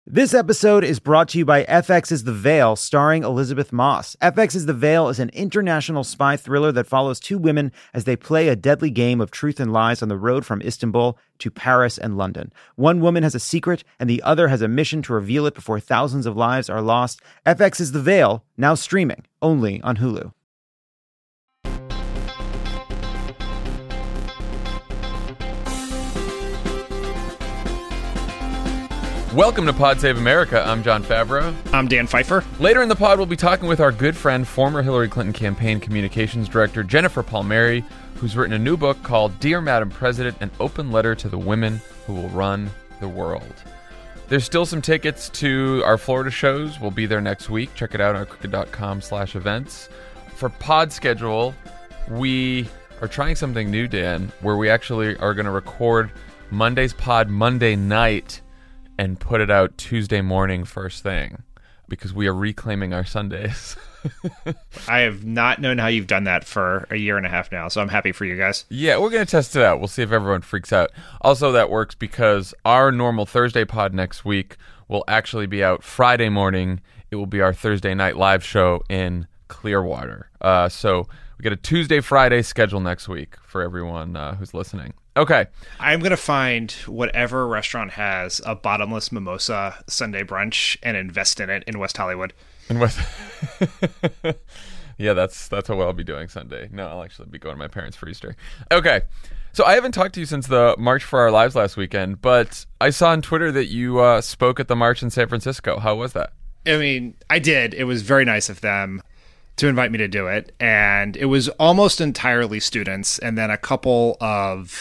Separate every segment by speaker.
Speaker 1: This episode is brought to you by FX's The Veil, starring Elizabeth Moss. FX's The Veil is an international spy thriller that follows two women as they play a deadly game of truth and lies on the road from Istanbul to Paris and London. One woman has a secret, and the other has a mission to reveal it before thousands of lives are lost. FX's The Veil, now streaming, only on Hulu.
Speaker 2: Welcome to Pod Save America. I'm John Favreau.
Speaker 3: I'm Dan Pfeiffer.
Speaker 2: Later in the pod, we'll be talking with our good friend, former Hillary Clinton campaign communications director, Jennifer Palmieri, who's written a new book called Dear Madam President, an open letter to the women who will run the world. There's still some tickets to our Florida shows. We'll be there next week. Check it out on crooked.com/events. For pod schedule, we are trying something new, Dan, where we actually are going to record Monday's pod Monday night and put it out Tuesday morning first thing, because we are reclaiming our Sundays.
Speaker 3: I have not known how you've done that for a year and a half now, so I'm happy for you guys.
Speaker 2: Yeah, we're going to test it out. We'll see if everyone freaks out. Also, that works because our normal Thursday pod next week will actually be out Friday morning. It will be our Thursday night live show in Clearwater. So we get a Tuesday, Friday schedule next week for everyone who's listening. Okay.
Speaker 3: I'm going to find whatever restaurant has a bottomless mimosa Sunday brunch and invest in it in West Hollywood.
Speaker 2: Yeah, that's what I'll be doing Sunday. No, I'll actually be going to my parents for Easter. Okay. So I haven't talked to you since the March for Our Lives last weekend, but I saw on Twitter that you spoke at the march in San Francisco. How was that?
Speaker 3: I mean, I did. It was very nice of them to invite me to do it. And it was almost entirely students and then a couple of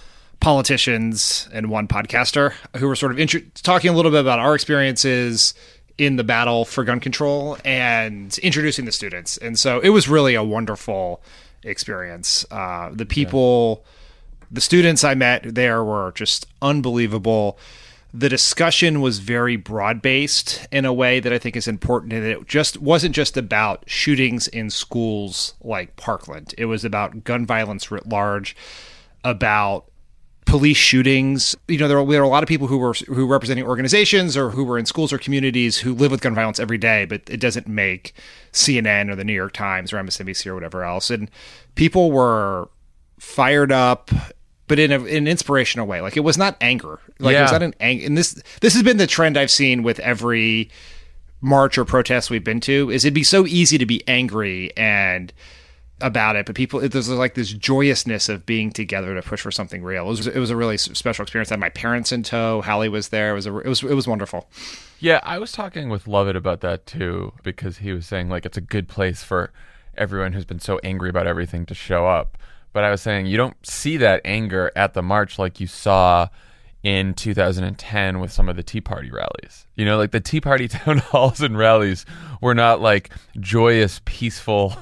Speaker 3: politicians and one podcaster who were sort of talking a little bit about our experiences in the battle for gun control and introducing the students. And so it was really a wonderful experience. The people, the students I met there were just unbelievable. The discussion was very broad-based in a way that I think is important, and it just wasn't just about shootings in schools like Parkland. It was about gun violence writ large, about police shootings. You know, there were a lot of people who were representing organizations or who were in schools or communities who live with gun violence every day, but it doesn't make CNN or the New York Times or MSNBC or whatever else. And people were fired up, but in an inspirational way. Like, it was not anger. Like, It was not an anger. And this has been the trend I've seen with every march or protest we've been to, is it'd be so easy to be angry and about it, but there's like this joyousness of being together to push for something real. It was a really special experience. I had my parents in tow. Hallie was there. It was wonderful.
Speaker 2: Yeah, I was talking with Lovett about that too, because he was saying like it's a good place for everyone who's been so angry about everything to show up. But I was saying you don't see that anger at the march like you saw in 2010 with some of the Tea Party rallies. You know, like the Tea Party town halls and rallies were not like joyous, peaceful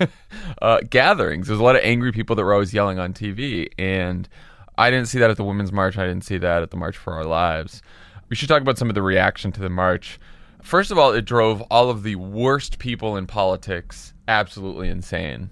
Speaker 2: gatherings. There's a lot of angry people that were always yelling on TV. And I didn't see that at the Women's March. I didn't see that at the March for Our Lives. We should talk about some of the reaction to the march. First of all, it drove all of the worst people in politics absolutely insane.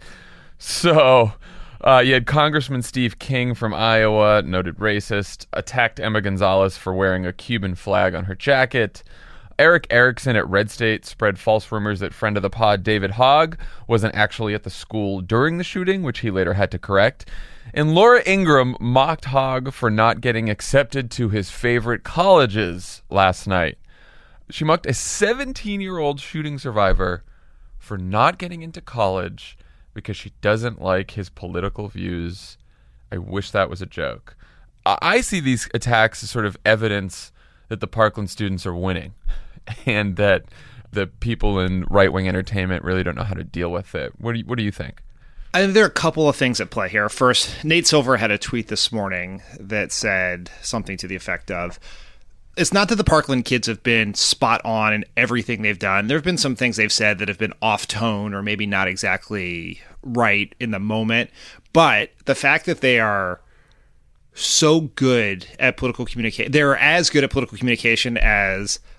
Speaker 2: So you had Congressman Steve King from Iowa, noted racist, attacked Emma Gonzalez for wearing a Cuban flag on her jacket. Eric Erickson at Red State spread false rumors that friend of the pod David Hogg wasn't actually at the school during the shooting, which he later had to correct. And Laura Ingraham mocked Hogg for not getting accepted to his favorite colleges last night. She mocked a 17-year-old shooting survivor for not getting into college because she doesn't like his political views. I wish that was a joke. I see these attacks as sort of evidence that the Parkland students are winning and that the people in right-wing entertainment really don't know how to deal with it. What do you think?
Speaker 3: I think there are a couple of things at play here. First, Nate Silver had a tweet this morning that said something to the effect of, it's not that the Parkland kids have been spot on in everything they've done. There have been some things they've said that have been off tone or maybe not exactly right in the moment. But the fact that they are so good at political communication, they're as good at political communication as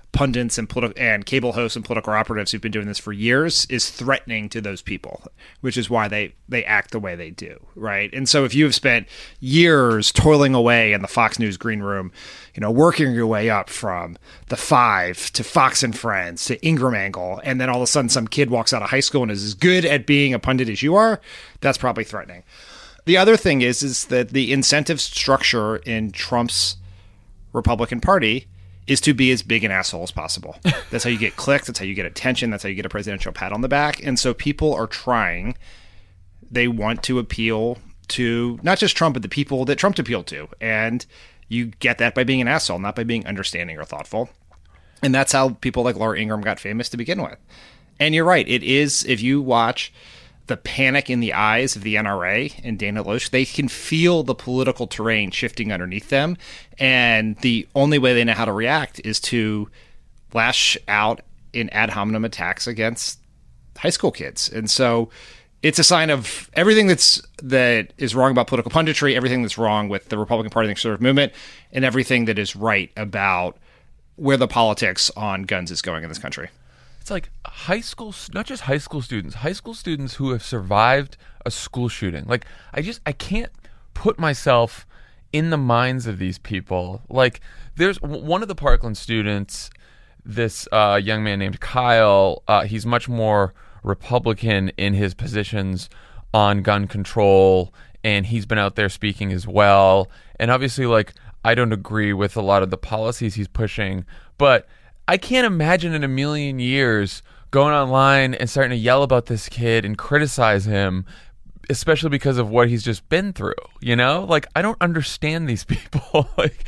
Speaker 3: pundits and cable hosts and political operatives who've been doing this for years is threatening to those people, which is why they act the way they do, right? And so if you have spent years toiling away in the Fox News green room, working your way up from the Five to Fox and Friends to Ingram Angle, and then all of a sudden some kid walks out of high school and is as good at being a pundit as you are, that's probably threatening. The other thing is that the incentive structure in Trump's Republican Party is to be as big an asshole as possible. That's how you get clicks. That's how you get attention. That's how you get a presidential pat on the back. And so people are trying. They want to appeal to not just Trump, but the people that Trump appealed to. And you get that by being an asshole, not by being understanding or thoughtful. And that's how people like Laura Ingraham got famous to begin with. And you're right. It is, if you watch the panic in the eyes of the NRA and Dana Loesch, they can feel the political terrain shifting underneath them. And the only way they know how to react is to lash out in ad hominem attacks against high school kids. And so it's a sign of everything that is wrong about political punditry, everything that's wrong with the Republican Party and the conservative movement, and everything that is right about where the politics on guns is going in this country.
Speaker 2: It's like high school, not just high school students who have survived a school shooting. Like, I can't put myself in the minds of these people. Like, there's one of the Parkland students, this young man named Kyle, he's much more Republican in his positions on gun control, and he's been out there speaking as well. And obviously, like, I don't agree with a lot of the policies he's pushing, but I can't imagine in a million years going online and starting to yell about this kid and criticize him, especially because of what he's just been through, Like, I don't understand these people. Like,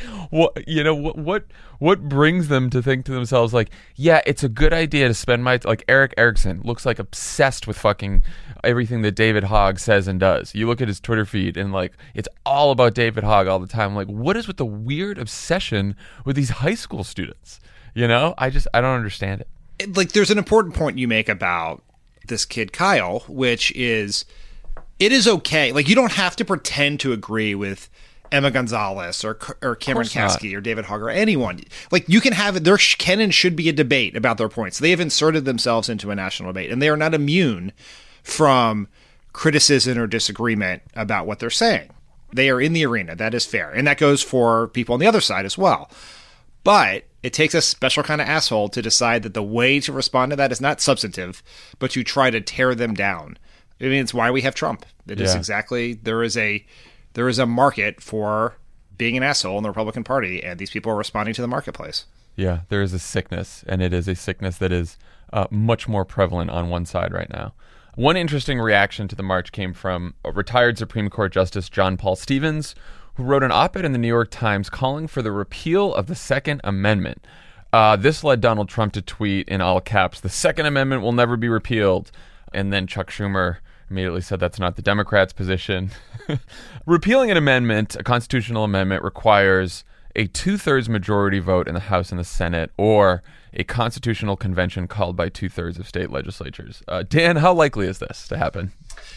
Speaker 2: what brings them to think to themselves, like, yeah, it's a good idea to spend like, Eric Erickson looks like obsessed with fucking everything that David Hogg says and does. You look at his Twitter feed and, like, it's all about David Hogg all the time. Like, what is with the weird obsession with these high school students? I don't understand it.
Speaker 3: Like, there's an important point you make about this kid, Kyle, which is, it is okay. Like, you don't have to pretend to agree with Emma Gonzalez or Cameron Kasky or David Hogg or anyone. Like, you can have it. There can and should be a debate about their points. They have inserted themselves into a national debate, and they are not immune from criticism or disagreement about what they're saying. They are in the arena. That is fair. And that goes for people on the other side as well. But it takes a special kind of asshole to decide that the way to respond to that is not substantive, but to try to tear them down. I mean, it's why we have Trump. It is exactly, there is a market for being an asshole in the Republican Party, and these people are responding to the marketplace.
Speaker 2: Yeah, there is a sickness, and it is a sickness that is much more prevalent on one side right now. One interesting reaction to the march came from retired Supreme Court Justice John Paul Stevens, who wrote an op-ed in the New York Times calling for the repeal of the Second Amendment. This led Donald Trump to tweet in all caps, "The Second Amendment will never be repealed." And then Chuck Schumer immediately said that's not the Democrats' position. Repealing an amendment, a constitutional amendment, requires a 2/3 majority vote in the House and the Senate, or a constitutional convention called by 2/3 of state legislatures. Dan, how likely is this to happen?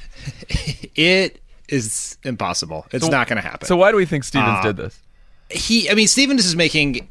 Speaker 3: It is impossible. It's not going to happen.
Speaker 2: So why do we think Stevens did this?
Speaker 3: Stevens is making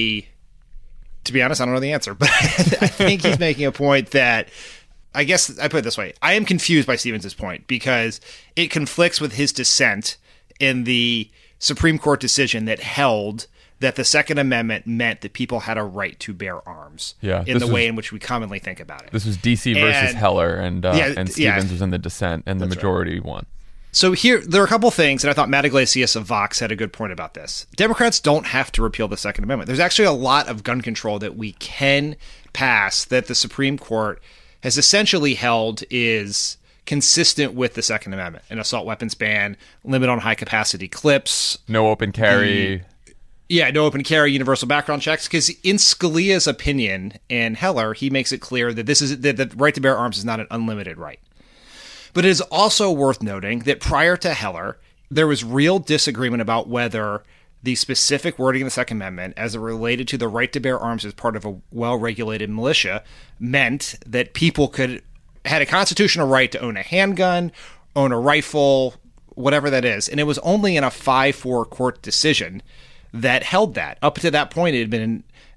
Speaker 3: to be honest, I don't know the answer, but I think he's making a point that, I guess I put it this way. I am confused by Stevens' point because it conflicts with his dissent in the Supreme Court decision that held that the Second Amendment meant that people had a right to bear arms in the way in which we commonly think about it.
Speaker 2: This was D.C. versus Heller, and Stevens was in the dissent, and the majority won.
Speaker 3: So here, there are a couple things, and I thought Matt Iglesias of Vox had a good point about this. Democrats don't have to repeal the Second Amendment. There's actually a lot of gun control that we can pass that the Supreme Court has essentially held is consistent with the Second Amendment. An assault weapons ban, limit on high-capacity clips.
Speaker 2: No open carry.
Speaker 3: No open carry, universal background checks. Because in Scalia's opinion in Heller, he makes it clear that that the right to bear arms is not an unlimited right. But it is also worth noting that prior to Heller, there was real disagreement about whether the specific wording in the Second Amendment, as it related to the right to bear arms as part of a well-regulated militia, meant that people had a constitutional right to own a handgun, own a rifle, whatever that is. And it was only in a 5-4 court decision that held that. Up to that point, it had been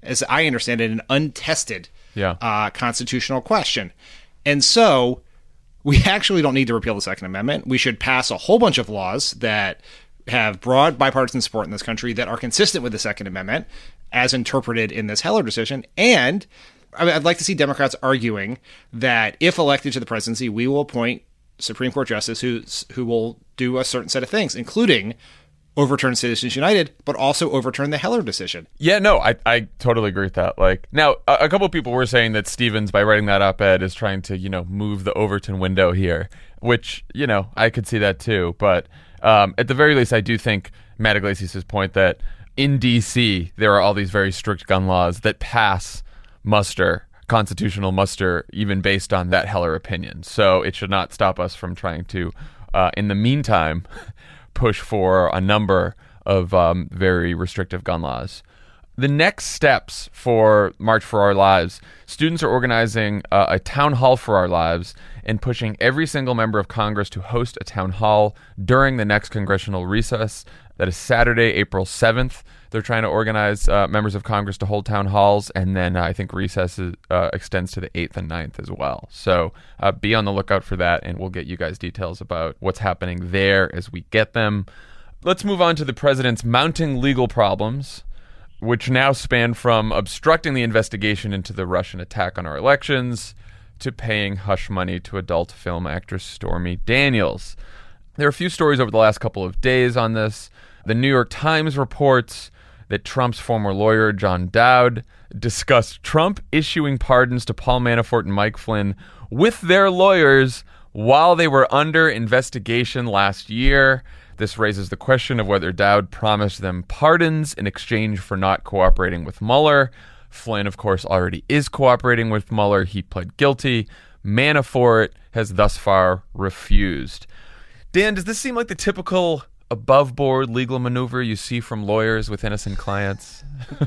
Speaker 3: as I understand it, an untested
Speaker 2: Yeah.
Speaker 3: constitutional question. And so we actually don't need to repeal the Second Amendment. We should pass a whole bunch of laws that have broad bipartisan support in this country that are consistent with the Second Amendment as interpreted in this Heller decision. And I mean, I'd like to see Democrats arguing that if elected to the presidency, we will appoint Supreme Court justice who will do a certain set of things, including overturn Citizens United, but also overturn the Heller decision.
Speaker 2: Yeah, no, I totally agree with that. Like, now, a couple of people were saying that Stevens, by writing that op-ed, is trying to, move the Overton window here, which, I could see that too. But at the very least, I do think Matt Iglesias' point that in D.C., there are all these very strict gun laws that pass muster, constitutional muster, even based on that Heller opinion. So it should not stop us from trying to, in the meantime, push for a number of very restrictive gun laws. The next steps for March for Our Lives, students are organizing a town hall for our lives and pushing every single member of Congress to host a town hall during the next congressional recess. That is Saturday, April 7th. They're trying to organize members of Congress to hold town halls, and then I think recess extends to the 8th and 9th as well. So be on the lookout for that, and we'll get you guys details about what's happening there as we get them. Let's move on to the president's mounting legal problems, which now span from obstructing the investigation into the Russian attack on our elections to paying hush money to adult film actress Stormy Daniels. There are a few stories over the last couple of days on this. The New York Times reports that Trump's former lawyer, John Dowd, discussed Trump issuing pardons to Paul Manafort and Mike Flynn with their lawyers while they were under investigation last year. This raises the question of whether Dowd promised them pardons in exchange for not cooperating with Mueller. Flynn, of course, already is cooperating with Mueller. He pled guilty. Manafort has thus far refused. Dan, does this seem like the typical above-board legal maneuver you see from lawyers with innocent clients?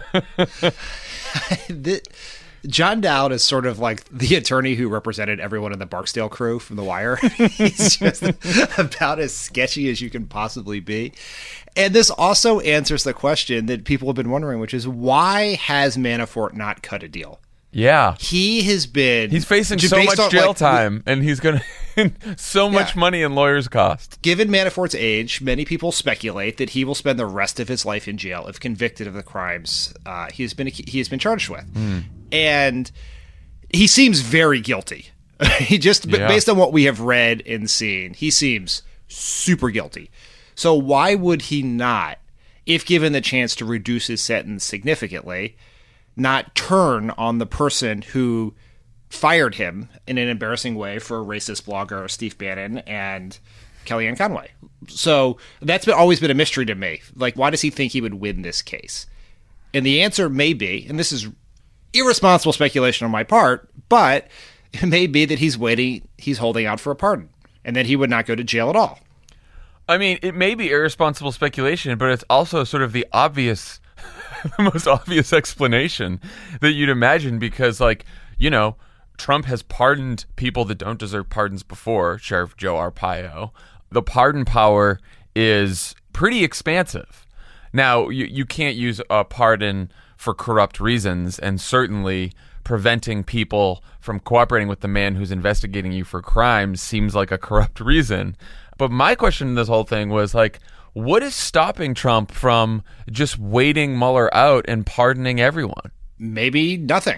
Speaker 3: John Dowd is sort of like the attorney who represented everyone in the Barksdale crew from The Wire. He's just about as sketchy as you can possibly be. And this also answers the question that people have been wondering, which is, why has Manafort not cut a deal?
Speaker 2: Yeah.
Speaker 3: He's
Speaker 2: facing so much jail time, and he's going to so much money in lawyers' costs.
Speaker 3: Given Manafort's age, many people speculate that he will spend the rest of his life in jail if convicted of the crimes he has been charged with. And he seems very guilty. Based on what we have read and seen, he seems super guilty. So why would he not, if given the chance to reduce his sentence significantly, not turn on the person who fired him in an embarrassing way for racist blogger Steve Bannon and Kellyanne Conway? So that's always been a mystery to me. Like, why does he think he would win this case? And the answer may be, and this is irresponsible speculation on my part, but it may be that he's holding out for a pardon, and that he would not go to jail at all.
Speaker 2: I mean, it may be irresponsible speculation, but it's also sort of the obvious, the most obvious explanation that you'd imagine, because, Trump has pardoned people that don't deserve pardons before, Sheriff Joe Arpaio. The pardon power is pretty expansive. Now, you can't use a pardon for corrupt reasons, and certainly preventing people from cooperating with the man who's investigating you for crimes seems like a corrupt reason. But my question in this whole thing was, what is stopping Trump from just waiting Mueller out and pardoning everyone?
Speaker 3: Maybe nothing.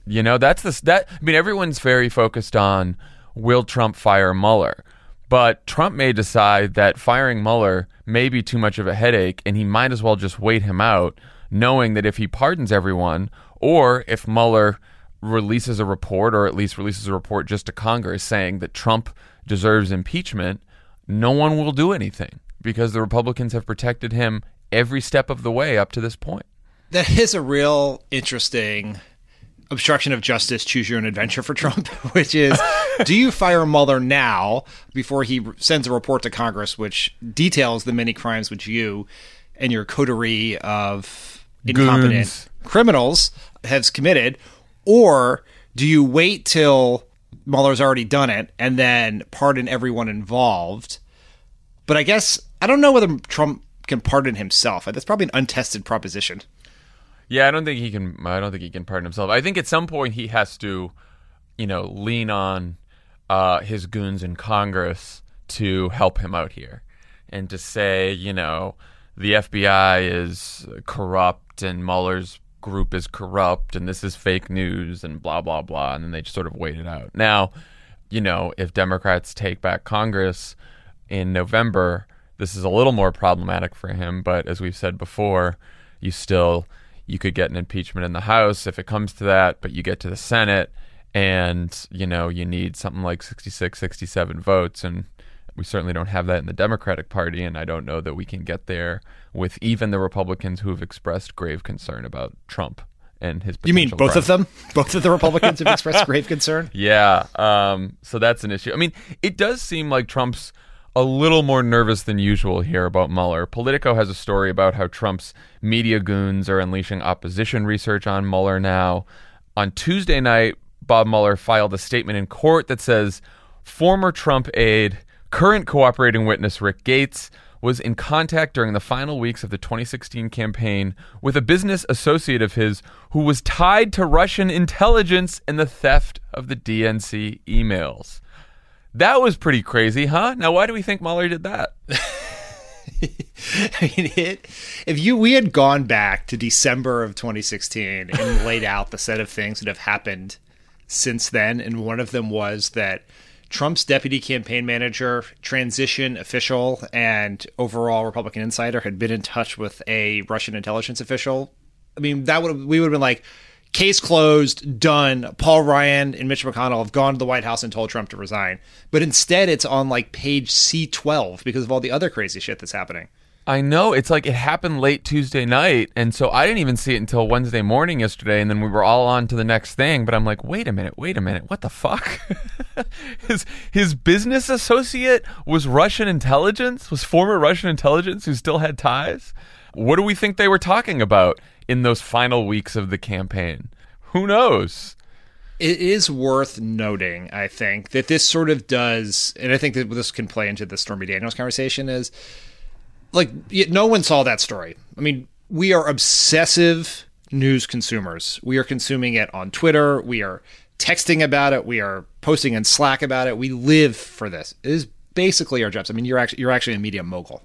Speaker 2: Everyone's very focused on, will Trump fire Mueller? But Trump may decide that firing Mueller may be too much of a headache, and he might as well just wait him out, knowing that if he pardons everyone, or if Mueller releases a report, or at least releases a report just to Congress saying that Trump deserves impeachment, no one will do anything, because the Republicans have protected him every step of the way up to this point.
Speaker 3: That is a real interesting obstruction of justice, choose your own adventure for Trump, which is, do you fire Mueller now before he sends a report to Congress which details the many crimes which you and your coterie of incompetent criminals has committed, or do you wait till Mueller's already done it and then pardon everyone involved? But I guess, I don't know whether Trump can pardon himself. That's probably an untested proposition.
Speaker 2: Yeah, I don't think he can pardon himself. I think at some point he has to, lean on his goons in Congress to help him out here, and to say, the FBI is corrupt and Mueller's group is corrupt and this is fake news and blah, blah, blah. And then they just sort of wait it out. Now, if Democrats take back Congress in November, this is a little more problematic for him. But as we've said before, you could get an impeachment in the House if it comes to that, but you get to the Senate and, you need something like 66, 67 votes. And we certainly don't have that in the Democratic Party, and I don't know that we can get there with even the Republicans who have expressed grave concern about Trump and his potential.
Speaker 3: You mean both of them? Both of the Republicans have expressed grave concern?
Speaker 2: Yeah. So that's an issue. I mean, it does seem like Trump's a little more nervous than usual here about Mueller. Politico has a story about how Trump's media goons are unleashing opposition research on Mueller now. On Tuesday night, Bob Mueller filed a statement in court that says former Trump aide, current cooperating witness Rick Gates, was in contact during the final weeks of the 2016 campaign with a business associate of his who was tied to Russian intelligence and the theft of the DNC emails. That was pretty crazy, huh? Now, why do we think Mueller did that?
Speaker 3: I mean, we had gone back to December of 2016 and laid out the set of things that have happened since then, and one of them was that Trump's deputy campaign manager, transition official, and overall Republican insider had been in touch with a Russian intelligence official. I mean, we would have been like, case closed, done. Paul Ryan and Mitch McConnell have gone to the White House and told Trump to resign. But instead, it's on like page C12 because of all the other crazy shit that's happening.
Speaker 2: I know. It's like it happened late Tuesday night, and so I didn't even see it until Wednesday morning yesterday, and then we were all on to the next thing. But I'm like, wait a minute, what the fuck? His business associate was Russian intelligence, was former Russian intelligence who still had ties? What do we think they were talking about in those final weeks of the campaign? Who knows?
Speaker 3: It is worth noting, I think, that this sort of does, and I think that this can play into the Stormy Daniels conversation, is like, no one saw that story. I mean, we are obsessive news consumers. We are consuming it on Twitter. We are texting about it. We are posting in Slack about it. We live for this. It is basically our jobs. I mean, you're actually a media mogul.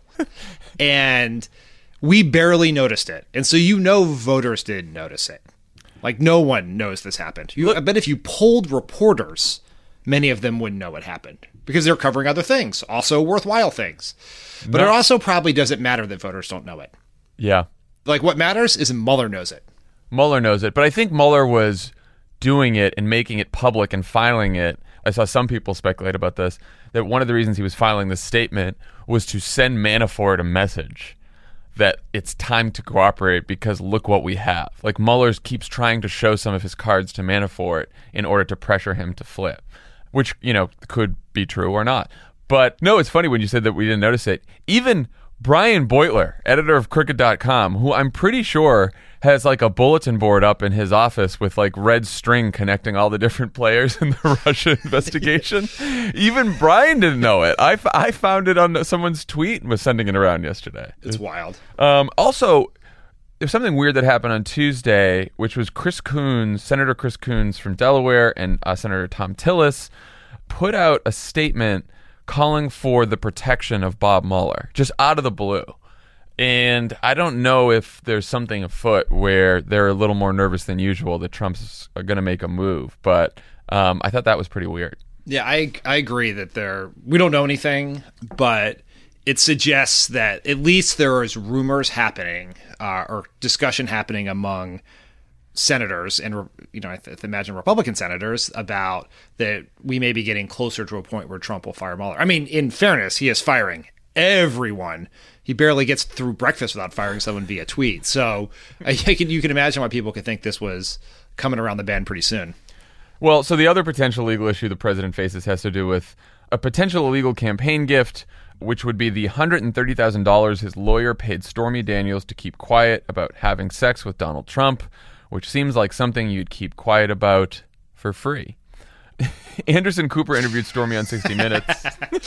Speaker 3: And we barely noticed it. And so voters didn't notice it. Like, no one knows this happened. I bet if you polled reporters, many of them wouldn't know what happened because they're covering other things, also worthwhile things. But it also probably doesn't matter that voters don't know it.
Speaker 2: Yeah.
Speaker 3: Like, what matters is Mueller knows it.
Speaker 2: Mueller knows it. But I think Mueller was doing it and making it public and filing it. I saw some people speculate about this, that one of the reasons he was filing this statement was to send Manafort a message that it's time to cooperate because look what we have. Like, Mueller keeps trying to show some of his cards to Manafort in order to pressure him to flip, which, could be true or not. But no, it's funny when you said that we didn't notice it. Even Brian Beutler, editor of Crooked.com, who I'm pretty sure has like a bulletin board up in his office with like red string connecting all the different players in the Russia investigation. Even Brian didn't know it. I found it on someone's tweet and was sending it around yesterday.
Speaker 3: It's wild.
Speaker 2: Also, there's something weird that happened on Tuesday, which was Senator Chris Coons from Delaware and Senator Thom Tillis put out a statement calling for the protection of Bob Mueller, just out of the blue. And I don't know if there's something afoot where they're a little more nervous than usual that Trump's going to make a move. But I thought that was pretty weird.
Speaker 3: Yeah, I agree that we don't know anything, but it suggests that at least there is rumors happening or discussion happening among senators and I imagine Republican senators about that we may be getting closer to a point where Trump will fire Mueller. I mean, in fairness, he is firing everyone. He barely gets through breakfast without firing someone via tweet. So you can imagine why people could think this was coming around the bend pretty soon.
Speaker 2: Well, so the other potential legal issue the president faces has to do with a potential illegal campaign gift, which would be the $130,000 his lawyer paid Stormy Daniels to keep quiet about having sex with Donald Trump, which seems like something you'd keep quiet about for free. Anderson Cooper interviewed Stormy on 60 Minutes.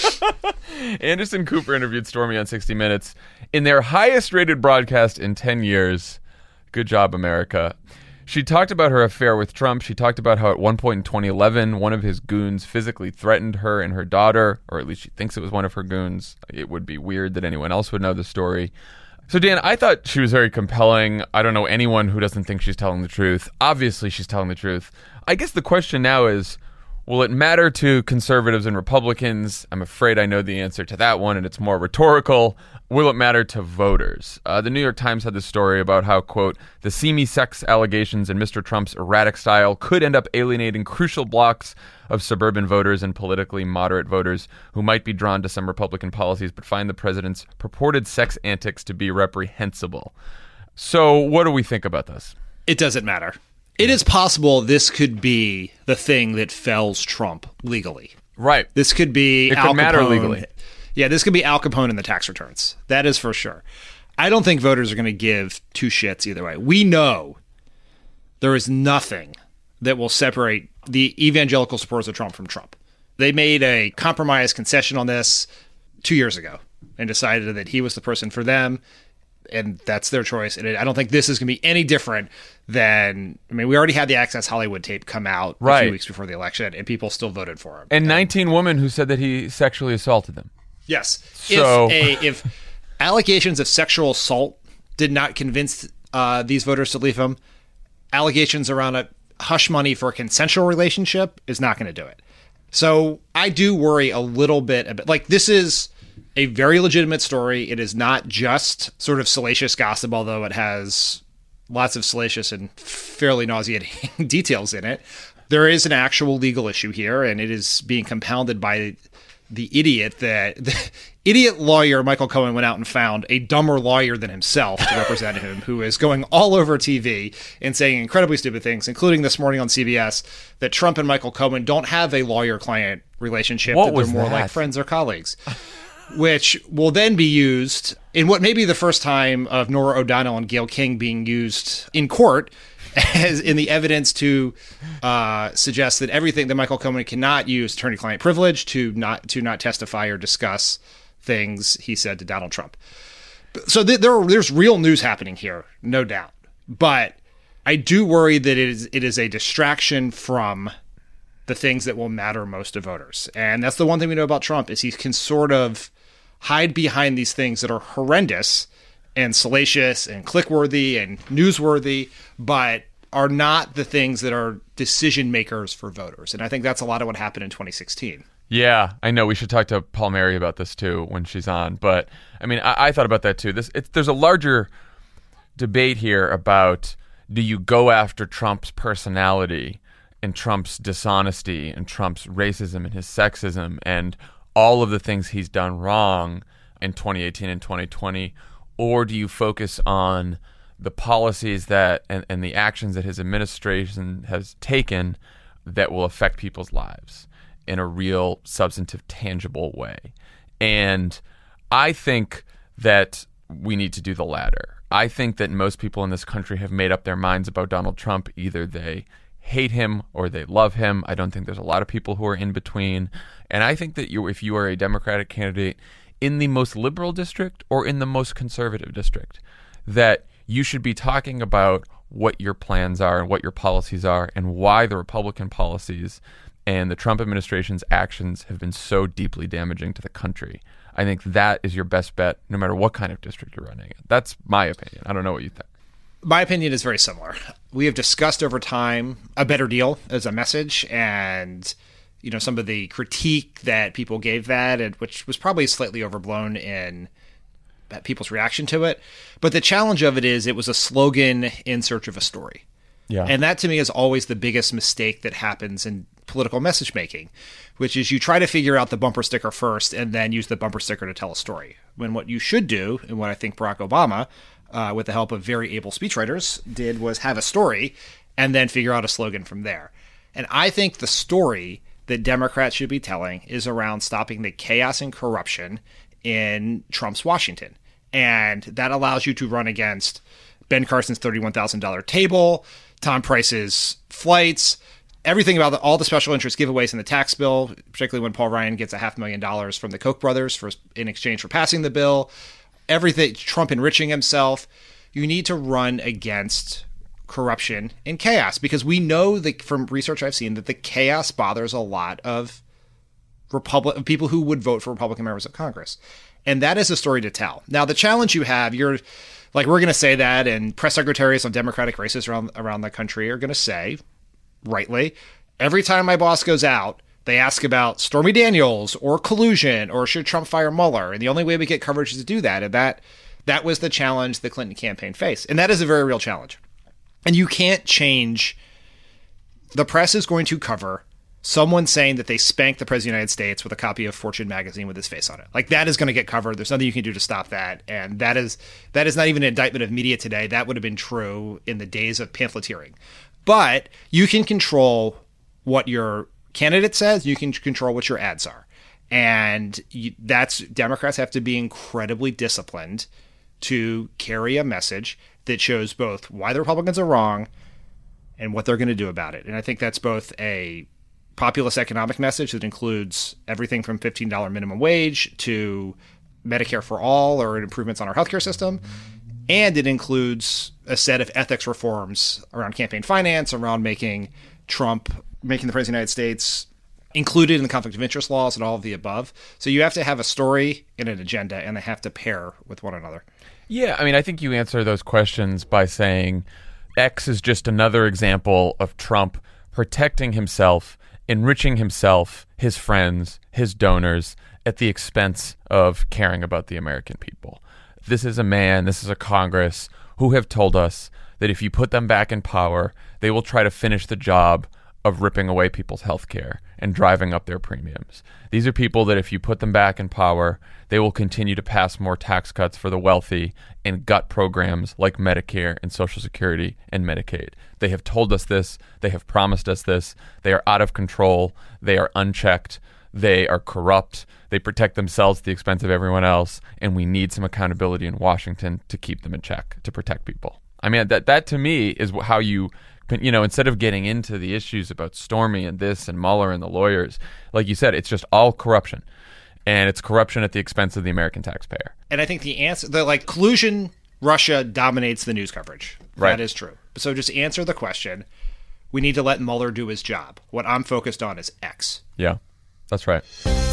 Speaker 2: Anderson Cooper interviewed Stormy on 60 Minutes in their highest rated broadcast in 10 years. Good job, America. She talked about her affair with Trump. She talked about how at one point in 2011, one of his goons physically threatened her and her daughter, or at least she thinks it was one of her goons. It would be weird that anyone else would know the story. So, Dan, I thought she was very compelling. I don't know anyone who doesn't think she's telling the truth. Obviously, she's telling the truth. I guess the question now is, will it matter to conservatives and Republicans? I'm afraid I know the answer to that one, and it's more rhetorical. Will it matter to voters? The New York Times had this story about how, quote, the seamy sex allegations in Mr. Trump's erratic style could end up alienating crucial blocks of suburban voters and politically moderate voters who might be drawn to some Republican policies but find the president's purported sex antics to be reprehensible. So what do we think about this?
Speaker 3: It doesn't matter. It is possible this could be the thing that fells Trump legally.
Speaker 2: Right.
Speaker 3: This could be
Speaker 2: It could matter legally.
Speaker 3: Yeah, this could be Al Capone in the tax returns. That is for sure. I don't think voters are going to give two shits either way. We know there is nothing that will separate the evangelical supporters of Trump from Trump. They made a compromise concession on this 2 years ago and decided that he was the person for them, and that's their choice. And I don't think this is going to be any different than, I mean, we already had the Access Hollywood tape come out a few weeks before the election, and people still voted for him.
Speaker 2: And 19 women who said that he sexually assaulted them.
Speaker 3: Yes.
Speaker 2: So
Speaker 3: If allegations of sexual assault did not convince these voters to leave him, allegations around a hush money for a consensual relationship is not going to do it. So I do worry a little bit about, like, this is a very legitimate story. It is not just sort of salacious gossip, although it has lots of salacious and fairly nauseating details in it. There is an actual legal issue here, and it is being compounded by the idiot lawyer Michael Cohen went out and found a dumber lawyer than himself to represent him, who is going all over TV and saying incredibly stupid things, including this morning on CBS that Trump and Michael Cohen don't have a lawyer-client relationship, that they're more like friends or colleagues, which will then be used in what may be the first time of Norah O'Donnell and Gayle King being used in court as in the evidence to suggest that everything that Michael Cohen cannot use attorney-client privilege to not testify or discuss things he said to Donald Trump. So there's real news happening here, no doubt. But I do worry that it is a distraction from the things that will matter most to voters. And that's the one thing we know about Trump, is he can sort of hide behind these things that are horrendous and salacious and click-worthy and newsworthy, but are not the things that are decision makers for voters. And I think that's a lot of what happened in 2016.
Speaker 2: Yeah, I know. We should talk to Paul Mary about this too when she's on. But I mean, I thought about that too. There's a larger debate here about, do you go after Trump's personality and Trump's dishonesty and Trump's racism and his sexism and all of the things he's done wrong in 2018 and 2020, or do you focus on the policies that and the actions that his administration has taken that will affect people's lives in a real, substantive, tangible way? And I think that we need to do the latter. I think that most people in this country have made up their minds about Donald Trump. Either they hate him or they love him. I don't think there's a lot of people who are in between. And I think that if you are a Democratic candidate in the most liberal district or in the most conservative district, that you should be talking about what your plans are and what your policies are and why the Republican policies and the Trump administration's actions have been so deeply damaging to the country. I think that is your best bet, no matter what kind of district you're running in. That's my opinion. I don't know what you think.
Speaker 3: My opinion is very similar. We have discussed over time a better deal as a message, and some of the critique that people gave that, and which was probably slightly overblown in people's reaction to it. But the challenge of it is it was a slogan in search of a story.
Speaker 2: Yeah.
Speaker 3: And that to me is always the biggest mistake that happens in political message making, which is you try to figure out the bumper sticker first and then use the bumper sticker to tell a story. When what you should do, and what I think Barack Obama, with the help of very able speechwriters, did was have a story and then figure out a slogan from there. And I think the story that Democrats should be telling is around stopping the chaos and corruption in Trump's Washington. And that allows you to run against Ben Carson's $31,000 table, Tom Price's flights, everything about all the special interest giveaways in the tax bill, particularly when Paul Ryan gets $500,000 from the Koch brothers in exchange for passing the bill, everything, Trump enriching himself. you need to run against corruption and chaos, because we know that from research I've seen that the chaos bothers a lot of people who would vote for Republican members of Congress. And that is a story to tell. Now, the challenge you have, we're going to say that, and press secretaries on Democratic races around the country are going to say, rightly, every time my boss goes out, they ask about Stormy Daniels or collusion or should Trump fire Mueller. And the only way we get coverage is to do that. And that was the challenge the Clinton campaign faced. And that is a very real challenge. And you can't change. The press is going to cover someone saying that they spanked the President of the United States with a copy of Fortune magazine with his face on it. Like, that is going to get covered. There's nothing you can do to stop that. And that is not even an indictment of media today. That would have been true in the days of pamphleteering. But you can control what your candidate says. You can control what your ads are. And Democrats have to be incredibly disciplined to carry a message that shows both why the Republicans are wrong and what they're going to do about it. And I think that's both a populist economic message that includes everything from $15 minimum wage to Medicare for all or improvements on our healthcare system. And it includes a set of ethics reforms around campaign finance, around making the President of the United States included in the conflict of interest laws and all of the above. So you have to have a story and an agenda, and they have to pair with one another.
Speaker 2: Yeah, I mean, I think you answer those questions by saying X is just another example of Trump protecting himself, enriching himself, his friends, his donors, at the expense of caring about the American people. This is a Congress who have told us that if you put them back in power, they will try to finish the job of ripping away people's health care and driving up their premiums. These are people that if you put them back in power, they will continue to pass more tax cuts for the wealthy and gut programs like Medicare and Social Security and Medicaid. They have told us this. They have promised us this. They are out of control. They are unchecked. They are corrupt. They protect themselves at the expense of everyone else. And we need some accountability in Washington to keep them in check, to protect people. I mean, that to me is how you instead of getting into the issues about Stormy and this and Mueller and the lawyers, like you said, it's just all corruption. And it's corruption at the expense of the American taxpayer.
Speaker 3: And I think the answer, collusion, Russia dominates the news coverage.
Speaker 2: Right.
Speaker 3: That is true. So just answer the question. We need to let Mueller do his job. What I'm focused on is X.
Speaker 2: Yeah, that's right.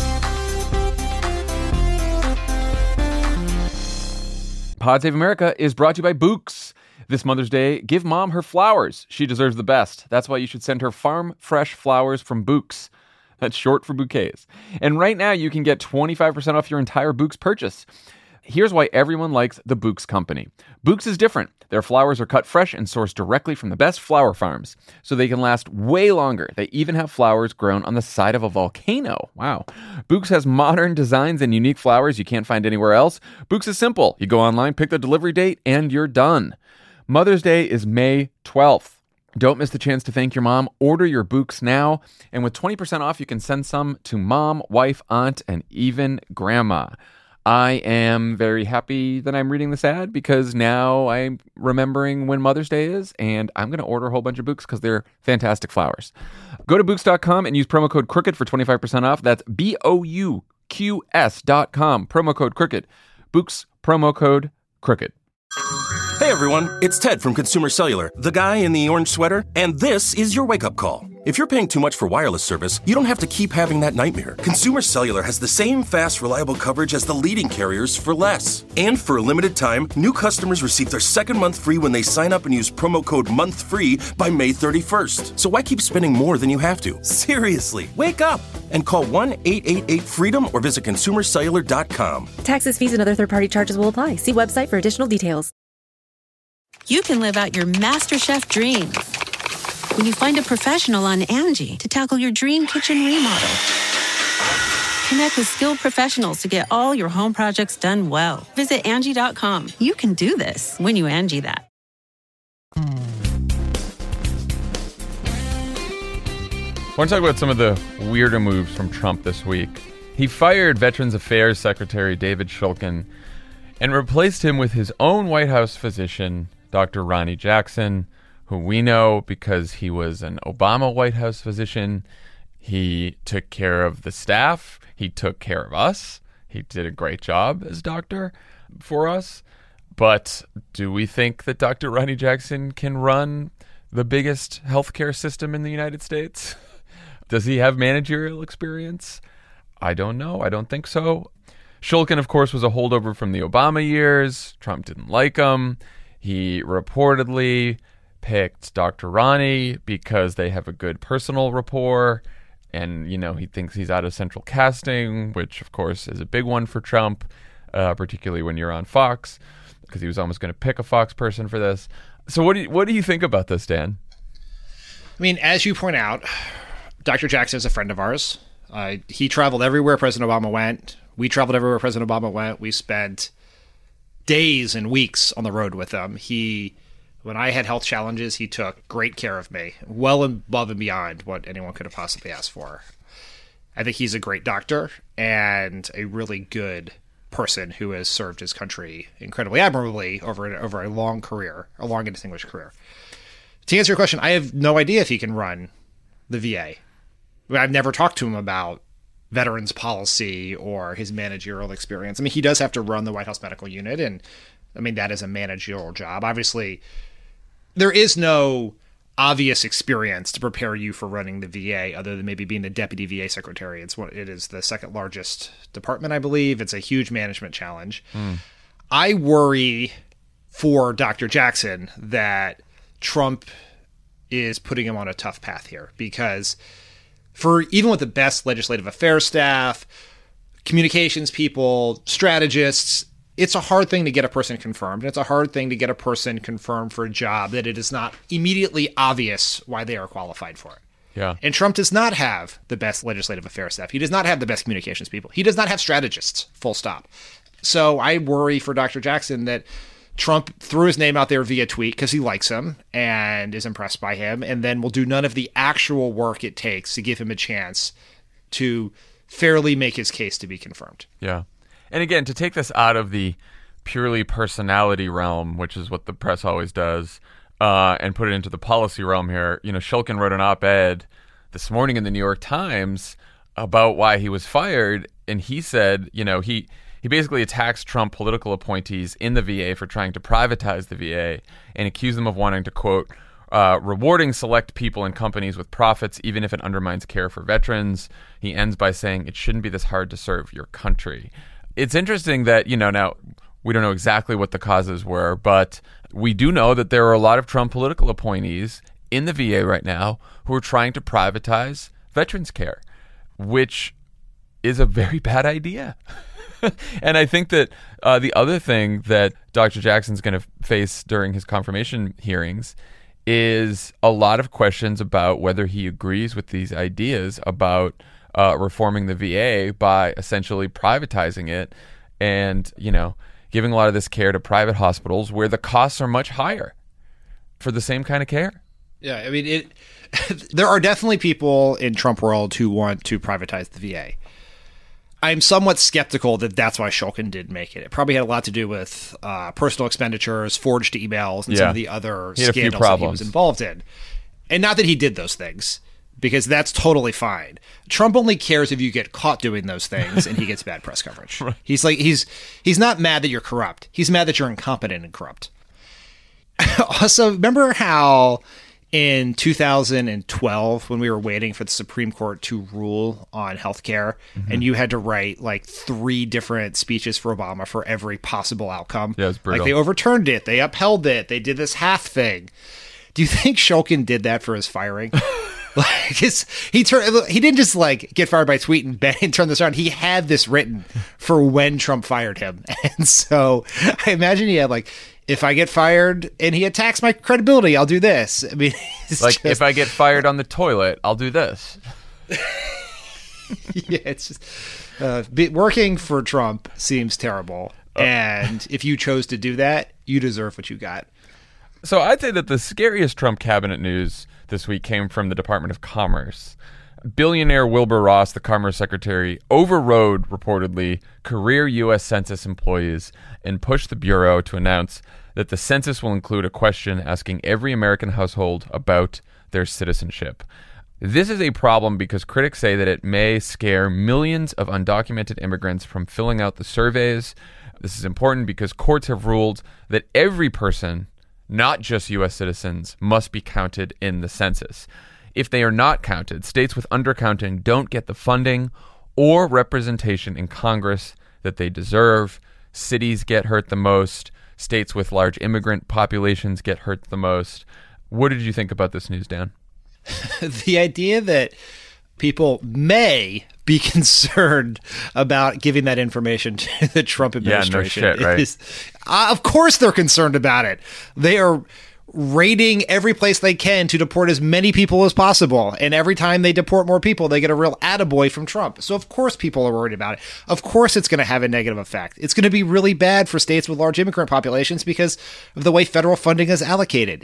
Speaker 2: Pod Save America is brought to you by Books. This Mother's Day, give Mom her flowers. She deserves the best. That's why you should send her farm fresh flowers from Books. That's short for bouquets. And right now, you can get 25% off your entire Books purchase. Here's why everyone likes the Books company. Books is different. Their flowers are cut fresh and sourced directly from the best flower farms, so they can last way longer. They even have flowers grown on the side of a volcano. Wow. Books has modern designs and unique flowers you can't find anywhere else. Books is simple. You go online, pick the delivery date, and you're done. Mother's Day is May 12th. Don't miss the chance to thank your mom. Order your Books now. And with 20% off, you can send some to mom, wife, aunt, and even grandma. I am very happy that I'm reading this ad because now I'm remembering when Mother's Day is, and I'm going to order a whole bunch of Books because they're fantastic flowers. Go to Books.com and use promo code Crooked for 25% off. That's BOUQS.com. Promo code Crooked. Books, promo code Crooked.
Speaker 4: Hey everyone, it's Ted from Consumer Cellular, the guy in the orange sweater, and this is your wake-up call. If you're paying too much for wireless service, you don't have to keep having that nightmare. Consumer Cellular has the same fast, reliable coverage as the leading carriers for less. And for a limited time, new customers receive their second month free when they sign up and use promo code MONTHFREE by May 31st. So why keep spending more than you have to? Seriously, wake up and call 1-888-FREEDOM or visit ConsumerCellular.com.
Speaker 5: Taxes, fees, and other third-party charges will apply. See website for additional details.
Speaker 6: You can live out your MasterChef dreams when you find a professional on Angie to tackle your dream kitchen remodel. Connect with skilled professionals to get all your home projects done well. Visit Angie.com. You can do this when you Angie that.
Speaker 2: I want to talk about some of the weirder moves from Trump this week. He fired Veterans Affairs Secretary David Shulkin and replaced him with his own White House physician, Dr. Ronny Jackson, who we know because he was an Obama White House physician. He took care of the staff. He took care of us. He did a great job as doctor for us. But do we think that Dr. Ronny Jackson can run the biggest healthcare system in the United States? Does he have managerial experience? I don't know. I don't think so. Shulkin, of course, was a holdover from the Obama years. Trump didn't like him. He reportedly picked Dr. Ronny because they have a good personal rapport. And, you know, he thinks he's out of central casting, which, of course, is a big one for Trump, particularly when you're on Fox, because he was almost going to pick a Fox person for this. So what do you think about this, Dan?
Speaker 3: I mean, as you point out, Dr. Jackson is a friend of ours. He traveled everywhere President Obama went. We traveled everywhere President Obama went. We spent days and weeks on the road with him. When I had health challenges, he took great care of me, well above and beyond what anyone could have possibly asked for. I think he's a great doctor and a really good person who has served his country incredibly admirably over a long career, a long and distinguished career. To answer your question, I have no idea if he can run the VA. I've never talked to him about veterans policy or his managerial experience. I mean, he does have to run the White House Medical Unit, and I mean, that is a managerial job. Obviously, there is no obvious experience to prepare you for running the VA other than maybe being the deputy VA secretary. It is the second largest department, I believe. It's a huge management challenge. I worry for Dr. Jackson that Trump is putting him on a tough path here, because for even with the best legislative affairs staff, communications people, strategists, it's a hard thing to get a person confirmed. It's a hard thing to get a person confirmed for a job that it is not immediately obvious why they are qualified for it.
Speaker 2: Yeah.
Speaker 3: And Trump does not have the best legislative affairs staff. He does not have the best communications people. He does not have strategists, full stop. So I worry for Dr. Jackson that Trump threw his name out there via tweet because he likes him and is impressed by him, and then will do none of the actual work it takes to give him a chance to fairly make his case to be confirmed.
Speaker 2: Yeah. And again, to take this out of the purely personality realm, which is what the press always does, and put it into the policy realm here, you know, Shulkin wrote an op-ed this morning in the New York Times about why he was fired, and he said, you know, he basically attacks Trump political appointees in the VA for trying to privatize the VA and accuse them of wanting to, quote, rewarding select people and companies with profits, even if it undermines care for veterans. He ends by saying it shouldn't be this hard to serve your country. It's interesting that, you know, now we don't know exactly what the causes were, but we do know that there are a lot of Trump political appointees in the VA right now who are trying to privatize veterans care, which is a very bad idea. And I think that the other thing that Dr. Jackson's going to face during his confirmation hearings is a lot of questions about whether he agrees with these ideas about reforming the VA by essentially privatizing it and, you know, giving a lot of this care to private hospitals where the costs are much higher for the same kind of care.
Speaker 3: Yeah, I mean, there are definitely people in Trump world who want to privatize the VA. I'm somewhat skeptical that that's why Shulkin did make it. It probably had a lot to do with personal expenditures, forged emails, and some of the other scandals that he was involved in. And not that he did those things, because that's totally fine. Trump only cares if you get caught doing those things and he gets bad press coverage. Right. He's not mad that you're corrupt. He's mad that you're incompetent and corrupt. Also, remember how in 2012, when we were waiting for the Supreme Court to rule on healthcare, and you had to write like 3 different speeches for Obama for every possible outcome?
Speaker 2: Yeah, it was brutal.
Speaker 3: Like they overturned it, they upheld it, they did this half thing. Do you think Shulkin did that for his firing? Like he didn't just like get fired by tweet and turn this around. He had this written for when Trump fired him, and so I imagine he had like, if I get fired and he attacks my credibility, I'll do this. I mean,
Speaker 2: like if I get fired on the toilet, I'll do this.
Speaker 3: Yeah, it's just working for Trump seems terrible, and if you chose to do that, you deserve what you got.
Speaker 2: So I'd say that the scariest Trump cabinet news this week came from the Department of Commerce. Billionaire Wilbur Ross, the Commerce Secretary, overrode, reportedly, career U.S. Census employees and pushed the Bureau to announce that the census will include a question asking every American household about their citizenship. This is a problem because critics say that it may scare millions of undocumented immigrants from filling out the surveys. This is important because courts have ruled that every person, not just U.S. citizens, must be counted in the census. If they are not counted, states with undercounting don't get the funding or representation in Congress that they deserve. Cities get hurt the most. States with large immigrant populations get hurt the most. What did you think about this news, Dan?
Speaker 3: The idea that people may be concerned about giving that information to the Trump administration.
Speaker 2: Yeah, no shit, right?
Speaker 3: Is, of course they're concerned about it. They are raiding every place they can to deport as many people as possible. And every time they deport more people, they get a real attaboy from Trump. So of course people are worried about it. Of course it's going to have a negative effect. It's going to be really bad for states with large immigrant populations because of the way federal funding is allocated.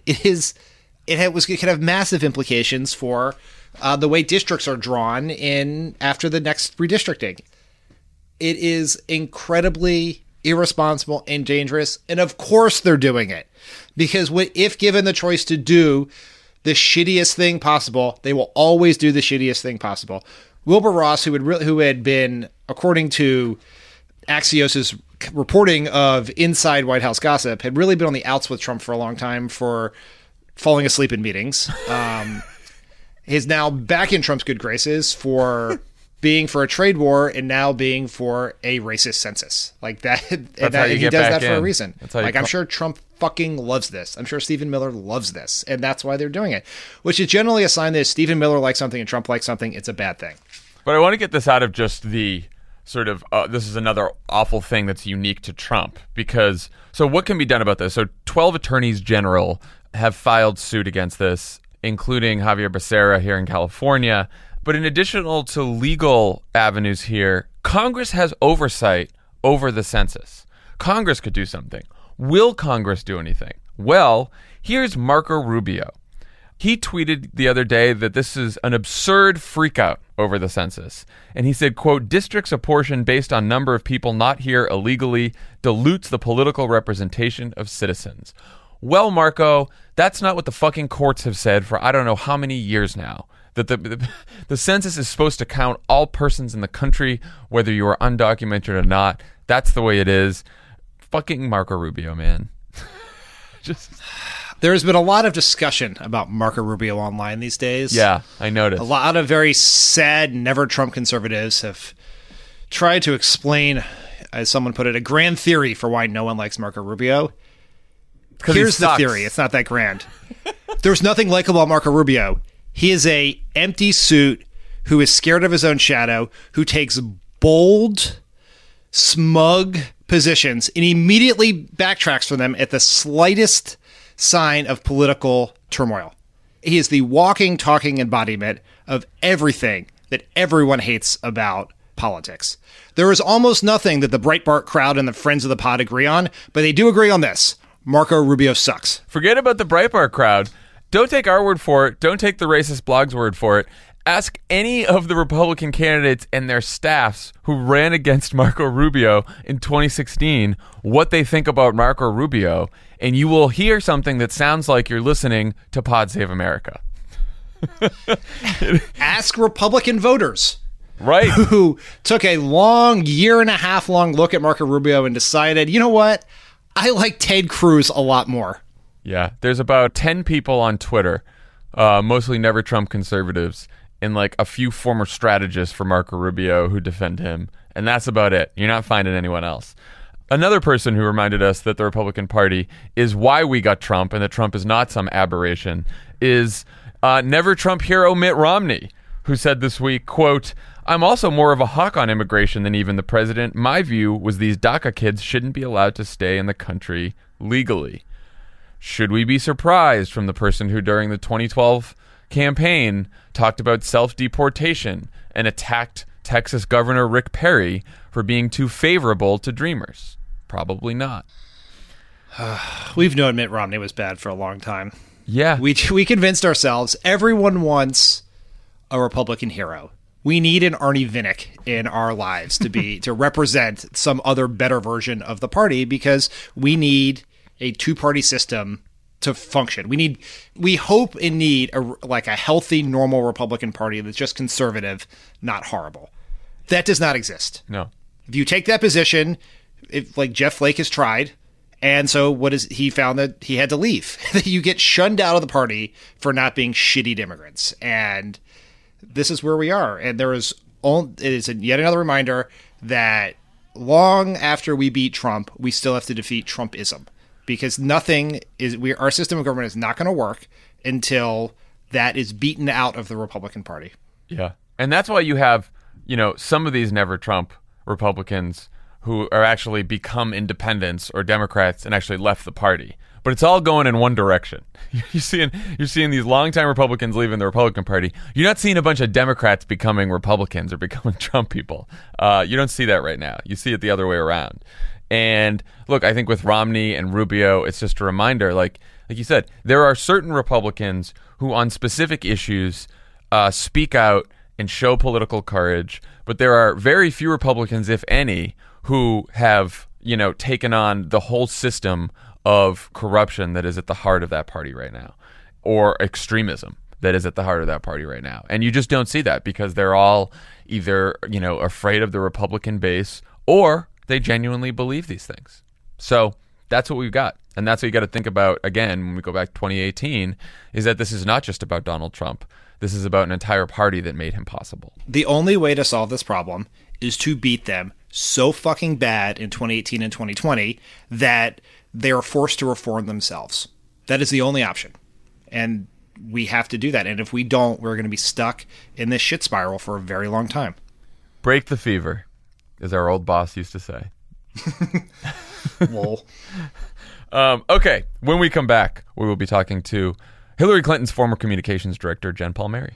Speaker 3: It can have massive implications for the way districts are drawn in after the next redistricting. It is incredibly irresponsible and dangerous. And of course they're doing it because if given the choice to do the shittiest thing possible, they will always do the shittiest thing possible. Wilbur Ross, who had been, according to Axios's reporting of inside White House gossip, had really been on the outs with Trump for a long time for falling asleep in meetings. Is now back in Trump's good graces for being for a trade war and now being for a racist census. Like that. And he does that for a reason. I'm sure Trump fucking loves this. I'm sure Stephen Miller loves this. And that's why they're doing it, which is generally a sign that if Stephen Miller likes something and Trump likes something, it's a bad thing.
Speaker 2: But I want to get this out of just the sort of, this is another awful thing that's unique to Trump because, so what can be done about this? So 12 attorneys general have filed suit against this, including Javier Becerra here in California. But in addition to legal avenues here, Congress has oversight over the census. Congress could do something. Will Congress do anything? Well, here's Marco Rubio. He tweeted the other day that this is an absurd freakout over the census. And he said, quote, districts apportioned based on number of people not here illegally dilutes the political representation of citizens. Well, Marco, that's not what the fucking courts have said for I don't know how many years now. That the census is supposed to count all persons in the country, whether you are undocumented or not. That's the way it is. Fucking Marco Rubio, man.
Speaker 3: There's been a lot of discussion about Marco Rubio online these days.
Speaker 2: Yeah, I noticed.
Speaker 3: A lot of very sad, never Trump conservatives have tried to explain, as someone put it, a grand theory for why no one likes Marco Rubio. Here's the theory. It's not that grand. There's nothing likable about Marco Rubio. He is a empty suit who is scared of his own shadow, who takes bold, smug positions and immediately backtracks from them at the slightest sign of political turmoil. He is the walking, talking embodiment of everything that everyone hates about politics. There is almost nothing that the Breitbart crowd and the Friends of the Pod agree on, but they do agree on this. Marco Rubio sucks.
Speaker 2: Forget about the Breitbart crowd. Don't take our word for it. Don't take the racist blog's word for it. Ask any of the Republican candidates and their staffs who ran against Marco Rubio in 2016 what they think about Marco Rubio, and you will hear something that sounds like you're listening to Pod Save America.
Speaker 3: Ask Republican voters.
Speaker 2: Right.
Speaker 3: Who took a year and a half long look at Marco Rubio and decided, you know what? I like Ted Cruz a lot more.
Speaker 2: Yeah, there's about 10 people on Twitter, mostly never Trump conservatives, and like a few former strategists for Marco Rubio who defend him. And that's about it. You're not finding anyone else. Another person who reminded us that the Republican Party is why we got Trump and that Trump is not some aberration is never Trump hero Mitt Romney, who said this week, quote, I'm also more of a hawk on immigration than even the president. My view was these DACA kids shouldn't be allowed to stay in the country legally. Should we be surprised from the person who during the 2012 campaign talked about self-deportation and attacked Texas Governor Rick Perry for being too favorable to Dreamers? Probably not.
Speaker 3: We've known Mitt Romney was bad for a long time.
Speaker 2: Yeah.
Speaker 3: We convinced ourselves everyone wants a Republican hero. We need an Arnie Vinnick in our lives to represent some other better version of the party because we need a two-party system to function. We hope and need a healthy, normal Republican Party that's just conservative, not horrible. That does not exist.
Speaker 2: No.
Speaker 3: If you take that position, like Jeff Flake has tried, and so he found that he had to leave. That you get shunned out of the party for not being shitty immigrants, and this is where we are. And it is yet another reminder that long after we beat Trump, we still have to defeat Trumpism, because our system of government is not going to work until that is beaten out of the Republican Party.
Speaker 2: Yeah, and that's why you have some of these never Trump Republicans who are actually become independents or Democrats and actually left the party. But it's all going in one direction. You're seeing these longtime Republicans leaving the Republican Party. You're not seeing a bunch of Democrats becoming Republicans or becoming Trump people. You don't see that right now. You see it the other way around. And look, I think with Romney and Rubio, it's just a reminder, like you said, there are certain Republicans who on specific issues speak out and show political courage, but there are very few Republicans, if any, who have, taken on the whole system of corruption that is at the heart of that party right now, or extremism that is at the heart of that party right now. And you just don't see that because they're all either, afraid of the Republican base or they genuinely believe these things. So that's what we've got. And that's what you got to think about, again, when we go back to 2018, is that this is not just about Donald Trump. This is about an entire party that made him possible.
Speaker 3: The only way to solve this problem is to beat them so fucking bad in 2018 and 2020 that they are forced to reform themselves. That is the only option. And we have to do that. And if we don't, we're going to be stuck in this shit spiral for a very long time.
Speaker 2: Break the fever, as our old boss used to say.
Speaker 3: Lol.
Speaker 2: Okay, when we come back, we will be talking to Hillary Clinton's former communications director, Jen Palmieri.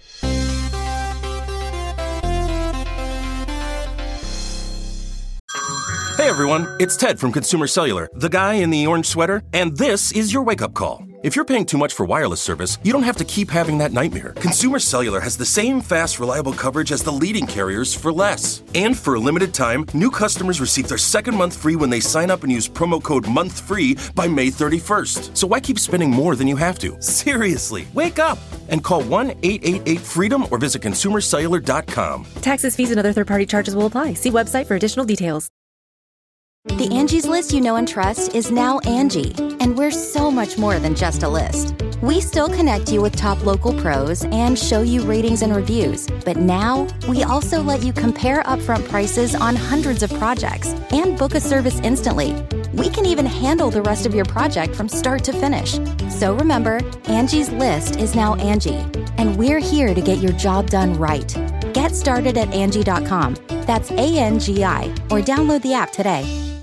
Speaker 4: Hey everyone, it's Ted from Consumer Cellular, the guy in the orange sweater, and this is your wake-up call. If you're paying too much for wireless service, you don't have to keep having that nightmare. Consumer Cellular has the same fast, reliable coverage as the leading carriers for less. And for a limited time, new customers receive their second month free when they sign up and use promo code MONTHFREE by May 31st. So why keep spending more than you have to? Seriously, wake up and call 1-888-FREEDOM or visit consumercellular.com.
Speaker 5: Taxes, fees, and other third-party charges will apply. See website for additional details.
Speaker 7: The Angie's List you know and trust is now Angie, and we're so much more than just a list. We still connect you with top local pros and show you ratings and reviews, but now we also let you compare upfront prices on hundreds of projects and book a service instantly. We can even handle the rest of your project from start to finish. So remember, Angie's List is now Angie, and we're here to get your job done right. Get started at Angie.com. That's ANGI, or download the app today.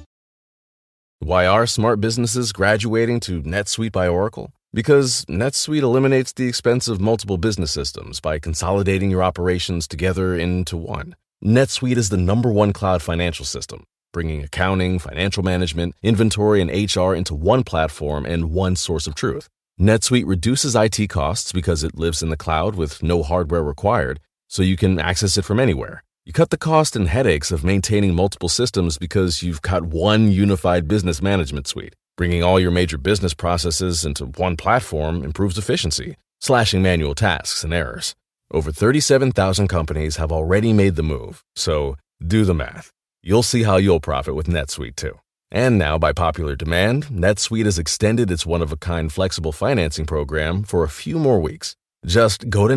Speaker 8: Why are smart businesses graduating to NetSuite by Oracle? Because NetSuite eliminates the expense of multiple business systems by consolidating your operations together into one. NetSuite is the #1 cloud financial system, bringing accounting, financial management, inventory, and HR into one platform and one source of truth. NetSuite reduces IT costs because it lives in the cloud with no hardware required, so you can access it from anywhere. You cut the cost and headaches of maintaining multiple systems because you've got one unified business management suite. Bringing all your major business processes into one platform improves efficiency, slashing manual tasks and errors. Over 37,000 companies have already made the move, so do the math. You'll see how you'll profit with NetSuite too. And now, by popular demand, NetSuite has extended its one-of-a-kind flexible financing program for a few more weeks. Just go to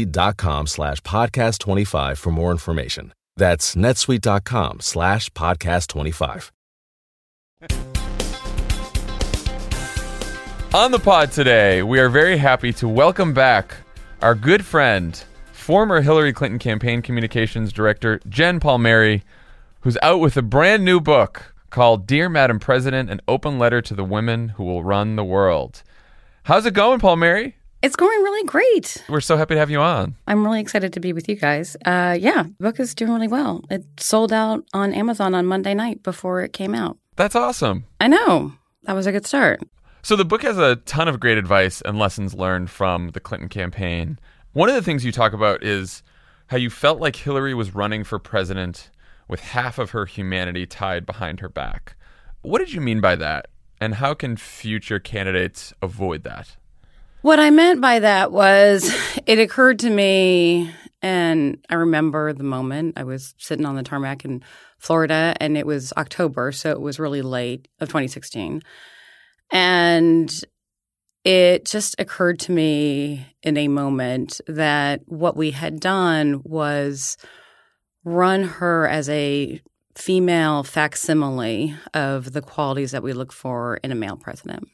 Speaker 8: netsuite.com/podcast25 for more information. That's netsuite.com/podcast25.
Speaker 2: On the pod today, we are very happy to welcome back our good friend, former Hillary Clinton campaign communications director, Jen Palmieri, who's out with a brand new book called Dear Madam President, An Open Letter to the Women Who Will Run the World. How's it going, Palmieri?
Speaker 9: It's going really great.
Speaker 2: We're so happy to have you on.
Speaker 9: I'm really excited to be with you guys. The book is doing really well. It sold out on Amazon on Monday night before it came out.
Speaker 2: That's awesome.
Speaker 9: I know. That was a good start.
Speaker 2: So the book has a ton of great advice and lessons learned from the Clinton campaign. One of the things you talk about is how you felt like Hillary was running for president with half of her humanity tied behind her back. What did you mean by that? And how can future candidates avoid that?
Speaker 9: What I meant by that was it occurred to me, and I remember the moment. I was sitting on the tarmac in Florida, and it was October, so it was really late of 2016. And it just occurred to me in a moment that what we had done was run her as a female facsimile of the qualities that we look for in a male president.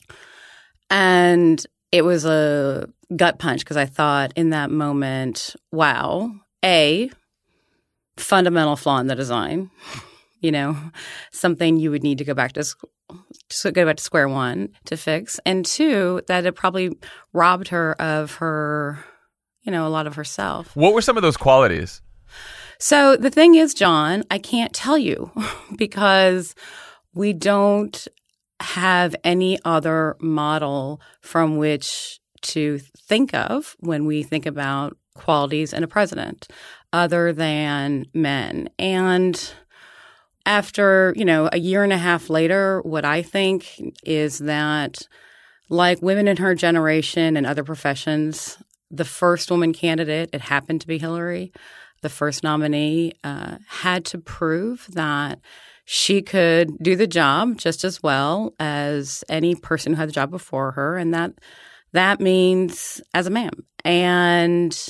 Speaker 9: And it was a gut punch because I thought in that moment, wow, A, fundamental flaw in the design, something you would need to go back to square one to fix. And two, that it probably robbed her of her, a lot of herself.
Speaker 2: What were some of those qualities?
Speaker 9: So the thing is, John, I can't tell you because we don't have any other model from which to think of when we think about qualities in a president other than men. And after, a year and a half later, what I think is that like women in her generation and other professions, the first woman candidate, it happened to be Hillary, the first nominee, had to prove that she could do the job just as well as any person who had the job before her, and that means as a man. And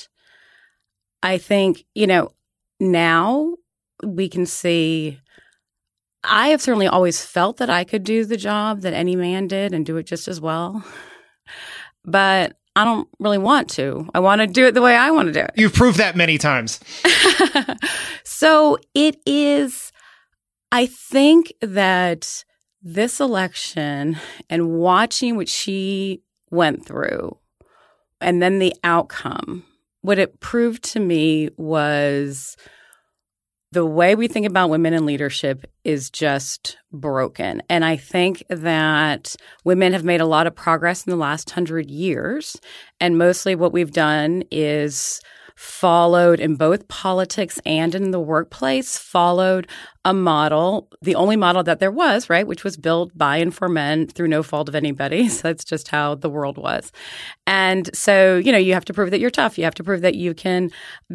Speaker 9: I think, now we can see I have certainly always felt that I could do the job that any man did and do it just as well. But I don't really want to. I want to do it the way I want to do it.
Speaker 3: You've proved that many times.
Speaker 9: So it is, I think that this election and watching what she went through and then the outcome, what it proved to me was the way we think about women in leadership is just broken. And I think that women have made a lot of progress in the last 100 years. And mostly what we've done is followed in both politics and in the workplace, followed a model, the only model that there was, right, which was built by and for men through no fault of anybody. So that's just how the world was. And so, you have to prove that you're tough. You have to prove that you can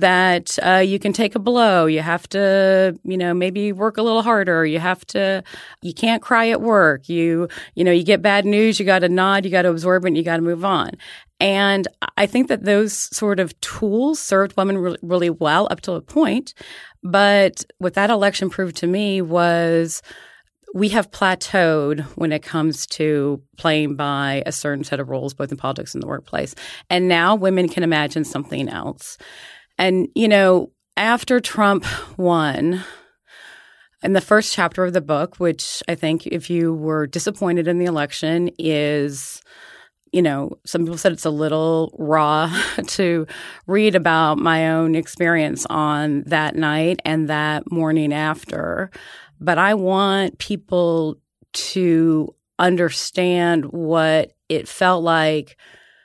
Speaker 9: take a blow. You have to, maybe work a little harder. You can't cry at work. You get bad news, you got to nod, you got to absorb it, and you got to move on. And I think that those sort of tools served women really well up to a point. But what that election proved to me was we have plateaued when it comes to playing by a certain set of rules, both in politics and the workplace. And now women can imagine something else. And, after Trump won, in the first chapter of the book, which I think if you were disappointed in the election is – some people said it's a little raw to read about my own experience on that night and that morning after. But I want people to understand what it felt like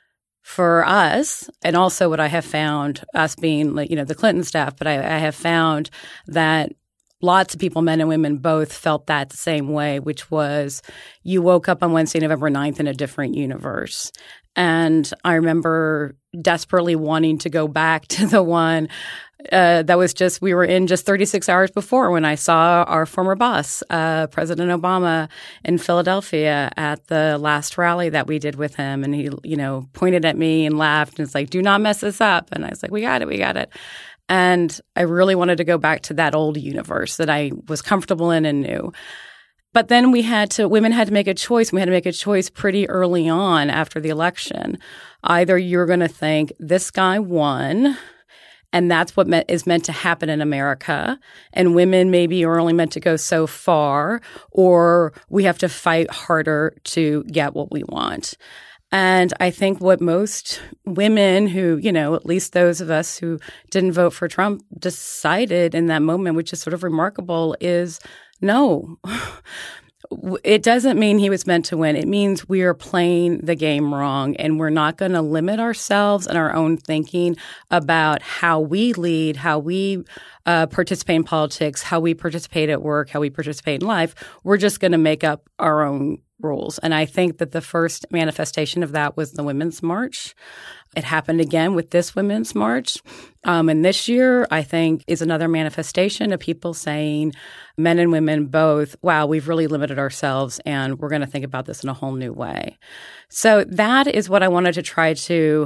Speaker 9: for us, and also what I have found, us being the Clinton staff, but I have found that lots of people, men and women, both felt that the same way, which was you woke up on Wednesday, November 9th in a different universe. And I remember desperately wanting to go back to the one that was we were in just 36 hours before when I saw our former boss, President Obama, in Philadelphia at the last rally that we did with him. And he, pointed at me and laughed and was like, "Do not mess this up." And I was like, we got it. And I really wanted to go back to that old universe that I was comfortable in and knew. But then women had to make a choice. We had to make a choice pretty early on after the election. Either you're going to think this guy won, and that's what is meant to happen in America, and women maybe are only meant to go so far, or we have to fight harder to get what we want. And I think what most women who, at least those of us who didn't vote for Trump decided in that moment, which is sort of remarkable, is no. it doesn't mean he was meant to win. It means we are playing the game wrong, and we're not going to limit ourselves and our own thinking about how we lead, how we participate in politics, how we participate at work, how we participate in life. We're just going to make up our own rules. And I think that the first manifestation of that was the Women's March. It happened again with this Women's March. And this year, I think, is another manifestation of people saying, men and women both, wow, we've really limited ourselves and we're going to think about this in a whole new way. So that is what I wanted to try to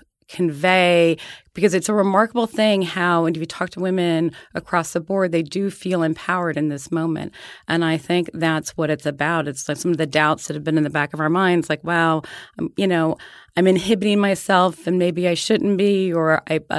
Speaker 9: convey, because it's a remarkable thing how, and if you talk to women across the board, they do feel empowered in this moment. And I think that's what it's about. It's like some of the doubts that have been in the back of our minds, like, wow, I'm inhibiting myself and maybe I shouldn't be, or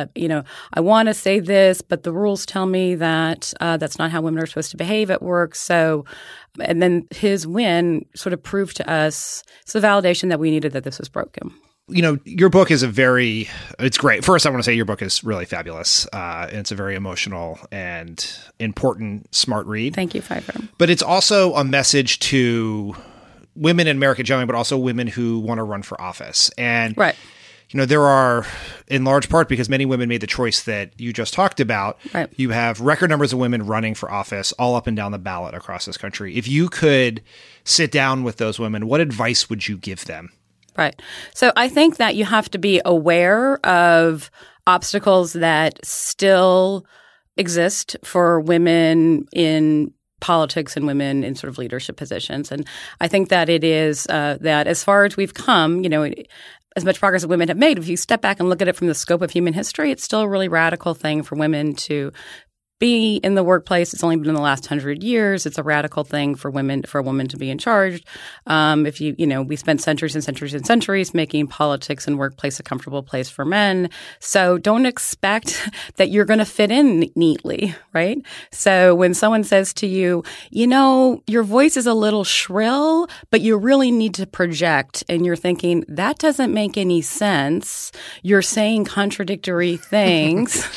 Speaker 9: I want to say this, but the rules tell me that that's not how women are supposed to behave at work. So, and then his win sort of proved to us, it's the validation that we needed that this was broken.
Speaker 3: Your book is it's great. First, I want to say your book is really fabulous. And it's a very emotional and important, smart read.
Speaker 9: Thank you, Pfeiffer.
Speaker 3: But it's also a message to women in America generally, but also women who want to run for office. And,
Speaker 9: right.
Speaker 3: There are, in large part, because many women made the choice that you just talked about,
Speaker 9: right.
Speaker 3: You have record numbers of women running for office all up and down the ballot across this country. If you could sit down with those women, what advice would you give them?
Speaker 9: Right. So I think that you have to be aware of obstacles that still exist for women in politics and women in sort of leadership positions. And I think that it is that as far as we've come, as much progress as women have made, if you step back and look at it from the scope of human history, it's still a really radical thing for women to be in the workplace. It's only been in the last 100 years. It's a radical thing for a woman to be in charge. We spent centuries and centuries and centuries making politics and workplace a comfortable place for men. So don't expect that you're going to fit in neatly, right? So when someone says to you, your voice is a little shrill, but you really need to project, and you're thinking, that doesn't make any sense. You're saying contradictory things.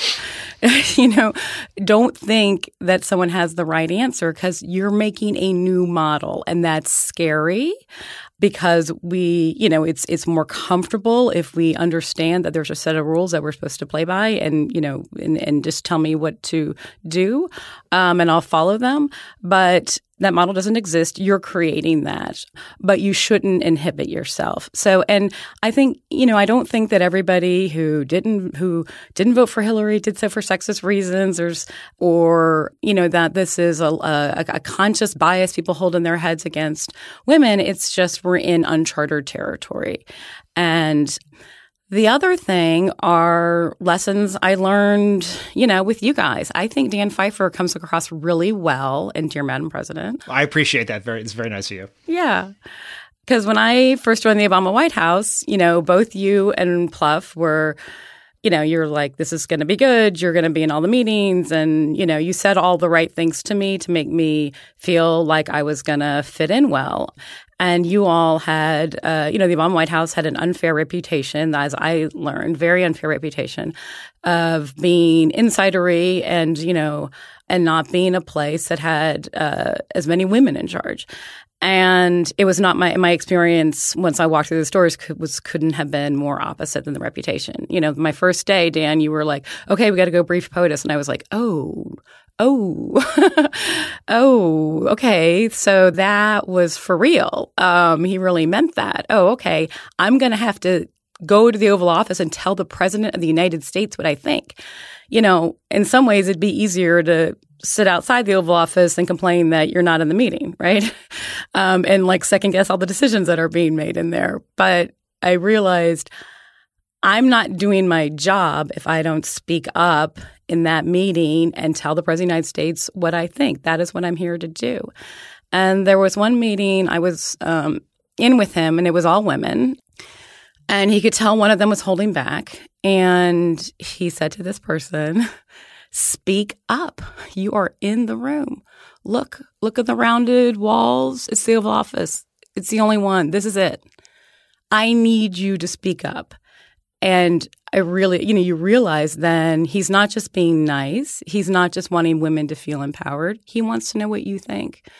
Speaker 9: Don't think that someone has the right answer, because you're making a new model, and that's scary because it's more comfortable if we understand that there's a set of rules that we're supposed to play by, and just tell me what to do, and I'll follow them. But that model doesn't exist. You're creating that, but you shouldn't inhibit yourself. So, and I think, I don't think that everybody who didn't vote for Hillary did so for sexist reasons, or that this is a conscious bias people hold in their heads against women. It's just we're in uncharted territory. And the other thing are lessons I learned, with you guys. I think Dan Pfeiffer comes across really well in Dear Madam President.
Speaker 3: I appreciate that. It's very nice of you.
Speaker 9: Yeah. Because when I first joined the Obama White House, both you and Pluff were, you're like, this is going to be good. You're going to be in all the meetings. And, you said all the right things to me to make me feel like I was going to fit in well. And you all had, the Obama White House had an unfair reputation, as I learned, very unfair reputation of being insidery and, and not being a place that had as many women in charge. And it was not my experience once I walked through the doors couldn't have been more opposite than the reputation. My first day, Dan, you were like, okay, we got to go brief POTUS. And I was like, oh, okay. So that was for real. He really meant that. Oh, okay. I'm going to have to go to the Oval Office and tell the President of the United States what I think. In some ways it'd be easier to sit outside the Oval Office and complain that you're not in the meeting, right? And second guess all the decisions that are being made in there. But I realized I'm not doing my job if I don't speak up in that meeting and tell the President of the United States what I think. That is what I'm here to do. And there was one meeting I was in with him, and it was all women. And he could tell one of them was holding back. And he said to this person, speak up. You are in the room. Look at the rounded walls. It's the Oval Office. It's the only one. This is it. I need you to speak up. And I really, you realize then he's not just being nice. He's not just wanting women to feel empowered. He wants to know what you think.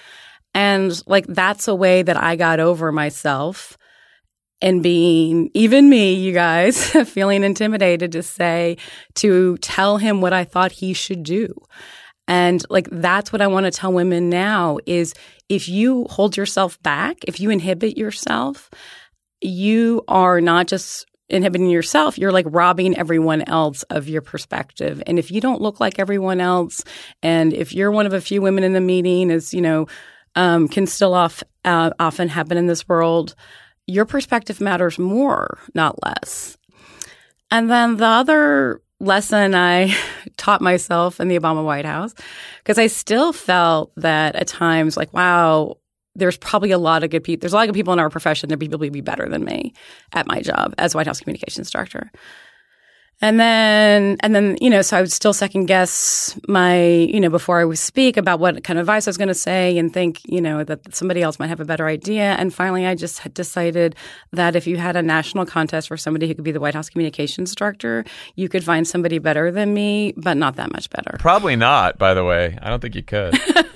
Speaker 9: And like, that's a way that I got over myself and being, even me, you guys, feeling intimidated to tell him what I thought he should do. And like, that's what I want to tell women now is if you hold yourself back, if you inhibit yourself, you are not just inhibiting yourself, you're like robbing everyone else of your perspective. And if you don't look like everyone else, and if you're one of a few women in the meeting, as you know, can still often happen in this world, your perspective matters more, not less. And then the other lesson I taught myself in the Obama White House, because I still felt that at times, like, wow, there's probably a lot of good people. There's a lot of good people in our profession. There are people who would be better than me at my job as White House communications director. And then, you know, so I would still second guess before I would speak about what kind of advice I was going to say and think, you know, that somebody else might have a better idea. And finally, I just had decided that if you had a national contest for somebody who could be the White House communications director, you could find somebody better than me, but not that much better.
Speaker 2: Probably not, by the way. I don't think you could.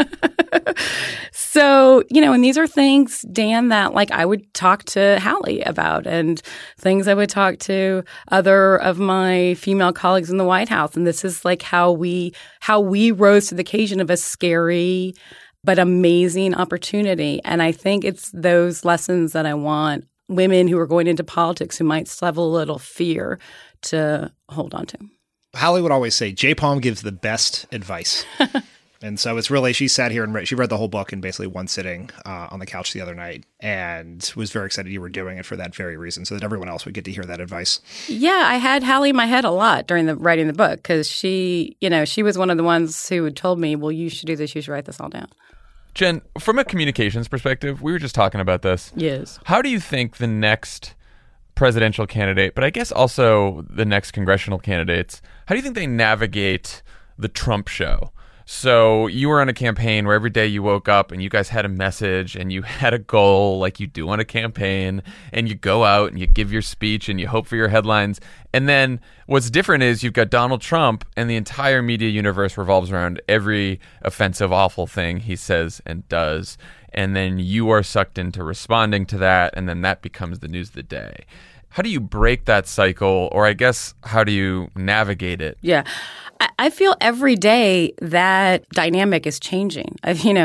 Speaker 9: So, you know, and these are things, Dan, that like I would talk to Hallie about and things I would talk to other of my female colleagues in the White House. And this is like how we rose to the occasion of a scary but amazing opportunity. And I think it's those lessons that I want women who are going into politics who might still have a little fear to hold on to.
Speaker 3: Hallie would always say, J. Palm gives the best advice. And so it's really, she sat here and she read the whole book in basically one sitting on the couch the other night and was very excited you were doing it for that very reason, so that everyone else would get to hear that advice.
Speaker 9: Yeah, I had Hallie in my head a lot during writing the book because she was one of the ones who had told me, well, you should do this, you should write this all down.
Speaker 2: Jen, from a communications perspective, we were just talking about this.
Speaker 9: Yes.
Speaker 2: How do you think the next presidential candidate, but I guess also the next congressional candidates, how do you think they navigate the Trump show? So you were on a campaign where every day you woke up and you guys had a message and you had a goal like you do on a campaign, and you go out and you give your speech and you hope for your headlines. And then what's different is you've got Donald Trump and the entire media universe revolves around every offensive, awful thing he says and does. And then you are sucked into responding to that, and then that becomes the news of the day. How do you break that cycle, or I guess how do you navigate it?
Speaker 9: Yeah. I feel every day that dynamic is changing.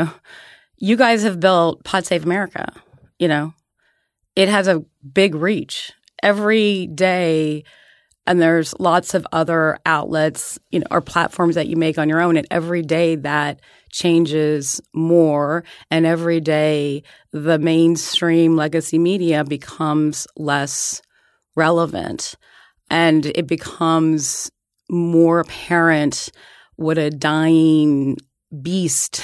Speaker 9: You guys have built Pod Save America. You know, it has a big reach every day, and there's lots of other outlets, you know, or platforms that you make on your own. And every day that changes more, and every day the mainstream legacy media becomes less relevant, and it becomes more apparent what a dying beast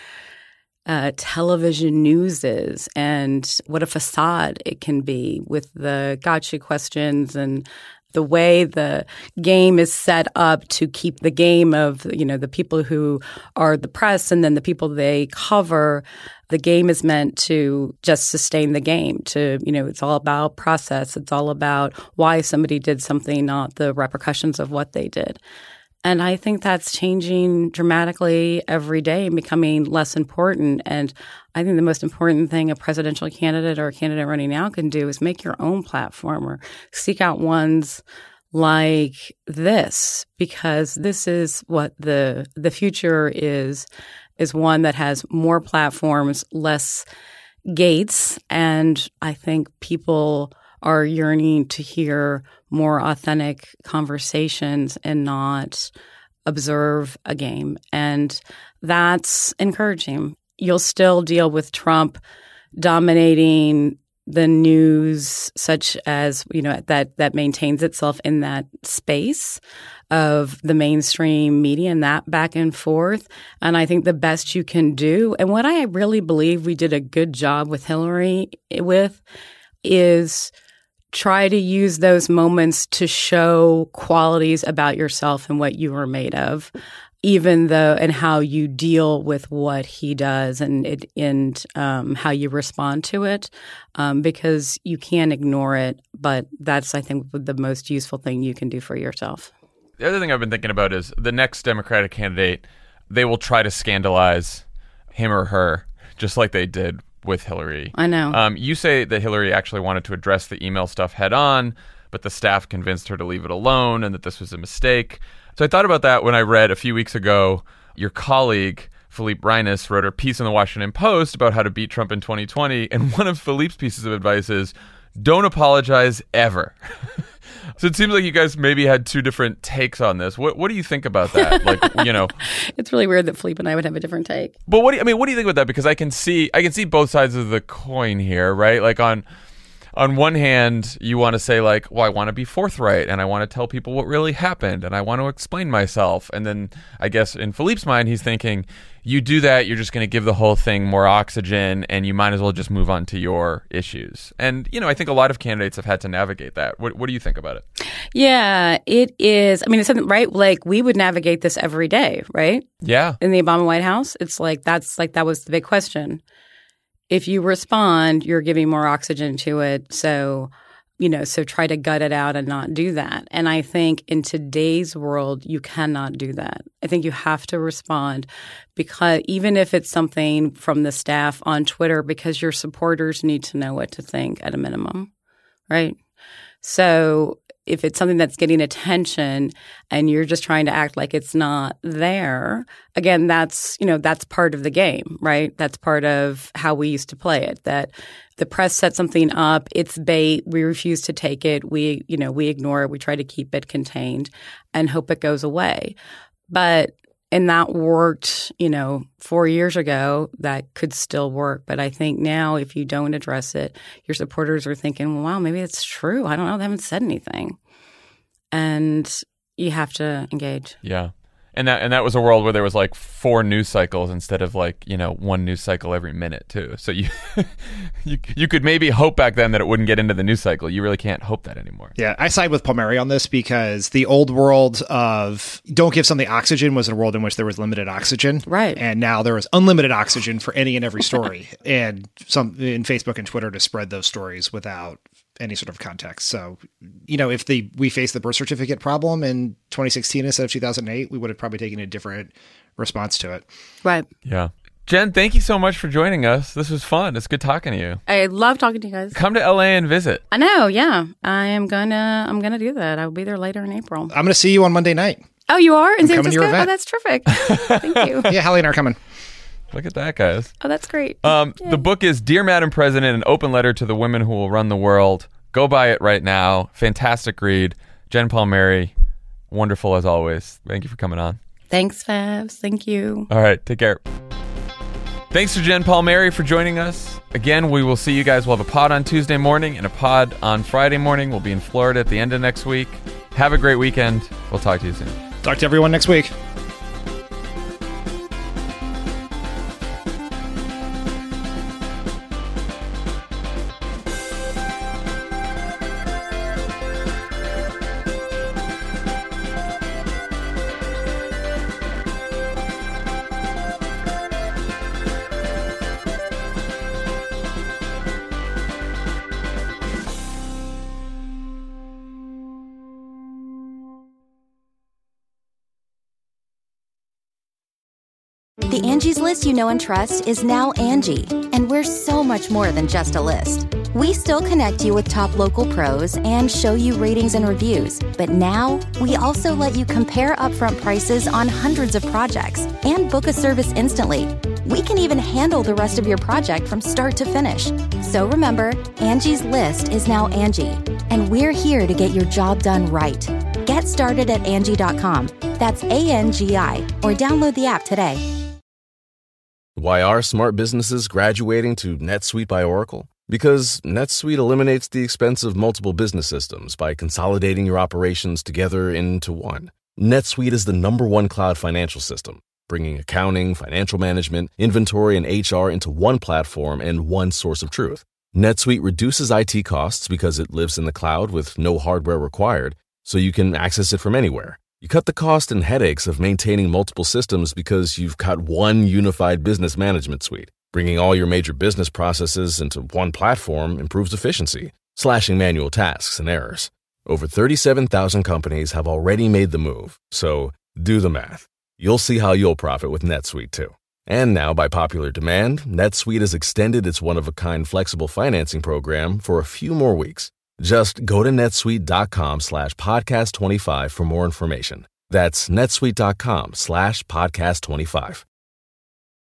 Speaker 9: television news is, and what a facade it can be with the gotcha questions and the way the game is set up to keep the game of, you know, the people who are the press and then the people they cover. The game is meant to just sustain the game, to, you know, it's all about process. It's all about why somebody did something, not the repercussions of what they did. And I think that's changing dramatically every day and becoming less important. And I think the most important thing a presidential candidate or a candidate running now can do is make your own platform or seek out ones like this, because this is what the future is one that has more platforms, less gates. And I think people are yearning to hear more authentic conversations and not observe a game. And that's encouraging. You'll still deal with Trump dominating the news, such as, you know, that maintains itself in that space of the mainstream media and that back and forth. And I think the best you can do, and what I really believe we did a good job with Hillary with, is try to use those moments to show qualities about yourself and what you are made of, even though, and how you deal with what he does and how you respond to it, because you can't ignore it. But that's, I think, the most useful thing you can do for yourself.
Speaker 2: The other thing I've been thinking about is the next Democratic candidate, they will try to scandalize him or her. just like they did with Hillary.
Speaker 9: I know.
Speaker 2: You say that Hillary actually wanted to address the email stuff head on, but the staff convinced her to leave it alone and that this was a mistake. So I thought about that when I read a few weeks ago your colleague, Philippe Reines, wrote a piece in the Washington Post about how to beat Trump in 2020. And one of Philippe's pieces of advice is, don't apologize ever. So it seems like you guys maybe had two different takes on this. What do you think about that? Like, you know,
Speaker 9: it's really weird that Philippe and I would have a different take.
Speaker 2: But what do you think about that? Because I can see both sides of the coin here, right? Like on one hand, you want to say like, well, I want to be forthright and I want to tell people what really happened and I want to explain myself. And then I guess in Philippe's mind, he's thinking, you do that, you're just going to give the whole thing more oxygen and you might as well just move on to your issues. And, you know, I think a lot of candidates have had to navigate that. What do you think about it?
Speaker 9: Yeah, it is. I mean, it's something, right? Like we would navigate this every day, right?
Speaker 2: Yeah.
Speaker 9: In the Obama White House, it's like that was the big question. If you respond, you're giving more oxygen to it. So, you know, so try to gut it out and not do that. And I think in today's world, you cannot do that. I think you have to respond because even if it's something from the staff on Twitter, because your supporters need to know what to think at a minimum, right? So if it's something that's getting attention and you're just trying to act like it's not there, again, that's part of the game, right? That's part of how we used to play it, that the press sets something up, it's bait, we refuse to take it, we ignore it, we try to keep it contained and hope it goes away. But and that worked, 4 years ago, that could still work. But I think now if you don't address it, your supporters are thinking, well, wow, maybe it's true. I don't know. They haven't said anything. And you have to engage.
Speaker 2: Yeah. And that was a world where there was like 4 news cycles instead of like, 1 news cycle every minute too. So you could maybe hope back then that it wouldn't get into the news cycle. You really can't hope that anymore.
Speaker 3: Yeah, I side with Palmieri on this because the old world of don't give something oxygen was a world in which there was limited oxygen.
Speaker 9: Right.
Speaker 3: And now there is unlimited oxygen for any and every story. And some in Facebook and Twitter to spread those stories without any sort of context. So, if we faced the birth certificate problem in 2016 instead of 2008, we would have probably taken a different response to it.
Speaker 9: Right.
Speaker 2: Yeah. Jen, thank you so much for joining us. This was fun. It's good talking to you.
Speaker 9: I love talking to you guys.
Speaker 2: Come to LA and visit.
Speaker 9: I know. Yeah. I'm gonna do that. I'll be there later in April.
Speaker 3: I'm gonna see you on Monday night.
Speaker 9: Oh, you are in San Francisco?
Speaker 3: Oh,
Speaker 9: that's terrific. Thank you.
Speaker 3: Yeah, Hallie and I are coming.
Speaker 2: Look at that, guys.
Speaker 9: Oh, that's great.
Speaker 2: The book is Dear Madam President, an open letter to the women who will run the world. Go buy it right now. Fantastic read. Jen Palmieri, wonderful as always. Thank you for coming on.
Speaker 9: Thanks, Fabs. Thank you.
Speaker 2: All right, take care. Thanks to Jen Palmieri for joining us. Again, we will see you guys. We'll have a pod on Tuesday morning and a pod on Friday morning. We'll be in Florida at the end of next week. Have a great weekend. We'll talk to you soon.
Speaker 3: Talk to everyone next week.
Speaker 7: The Angie's List you know and trust is now Angie, and we're so much more than just a list. We still connect you with top local pros and show you ratings and reviews, but now we also let you compare upfront prices on hundreds of projects and book a service instantly. We can even handle the rest of your project from start to finish. So remember, Angie's List is now Angie, and we're here to get your job done right. Get started at Angie.com. That's ANGI, or download the app today.
Speaker 8: Why are smart businesses graduating to NetSuite by Oracle? Because NetSuite eliminates the expense of multiple business systems by consolidating your operations together into one. NetSuite is the #1 cloud financial system, bringing accounting, financial management, inventory, and HR into one platform and one source of truth. NetSuite reduces IT costs because it lives in the cloud with no hardware required, so you can access it from anywhere. You cut the cost and headaches of maintaining multiple systems because you've got one unified business management suite. Bringing all your major business processes into one platform improves efficiency, slashing manual tasks and errors. Over 37,000 companies have already made the move, so do the math. You'll see how you'll profit with NetSuite too. And now, by popular demand, NetSuite has extended its one-of-a-kind flexible financing program for a few more weeks. Just go to netsuite.com/podcast25 for more information. That's netsuite.com/podcast25.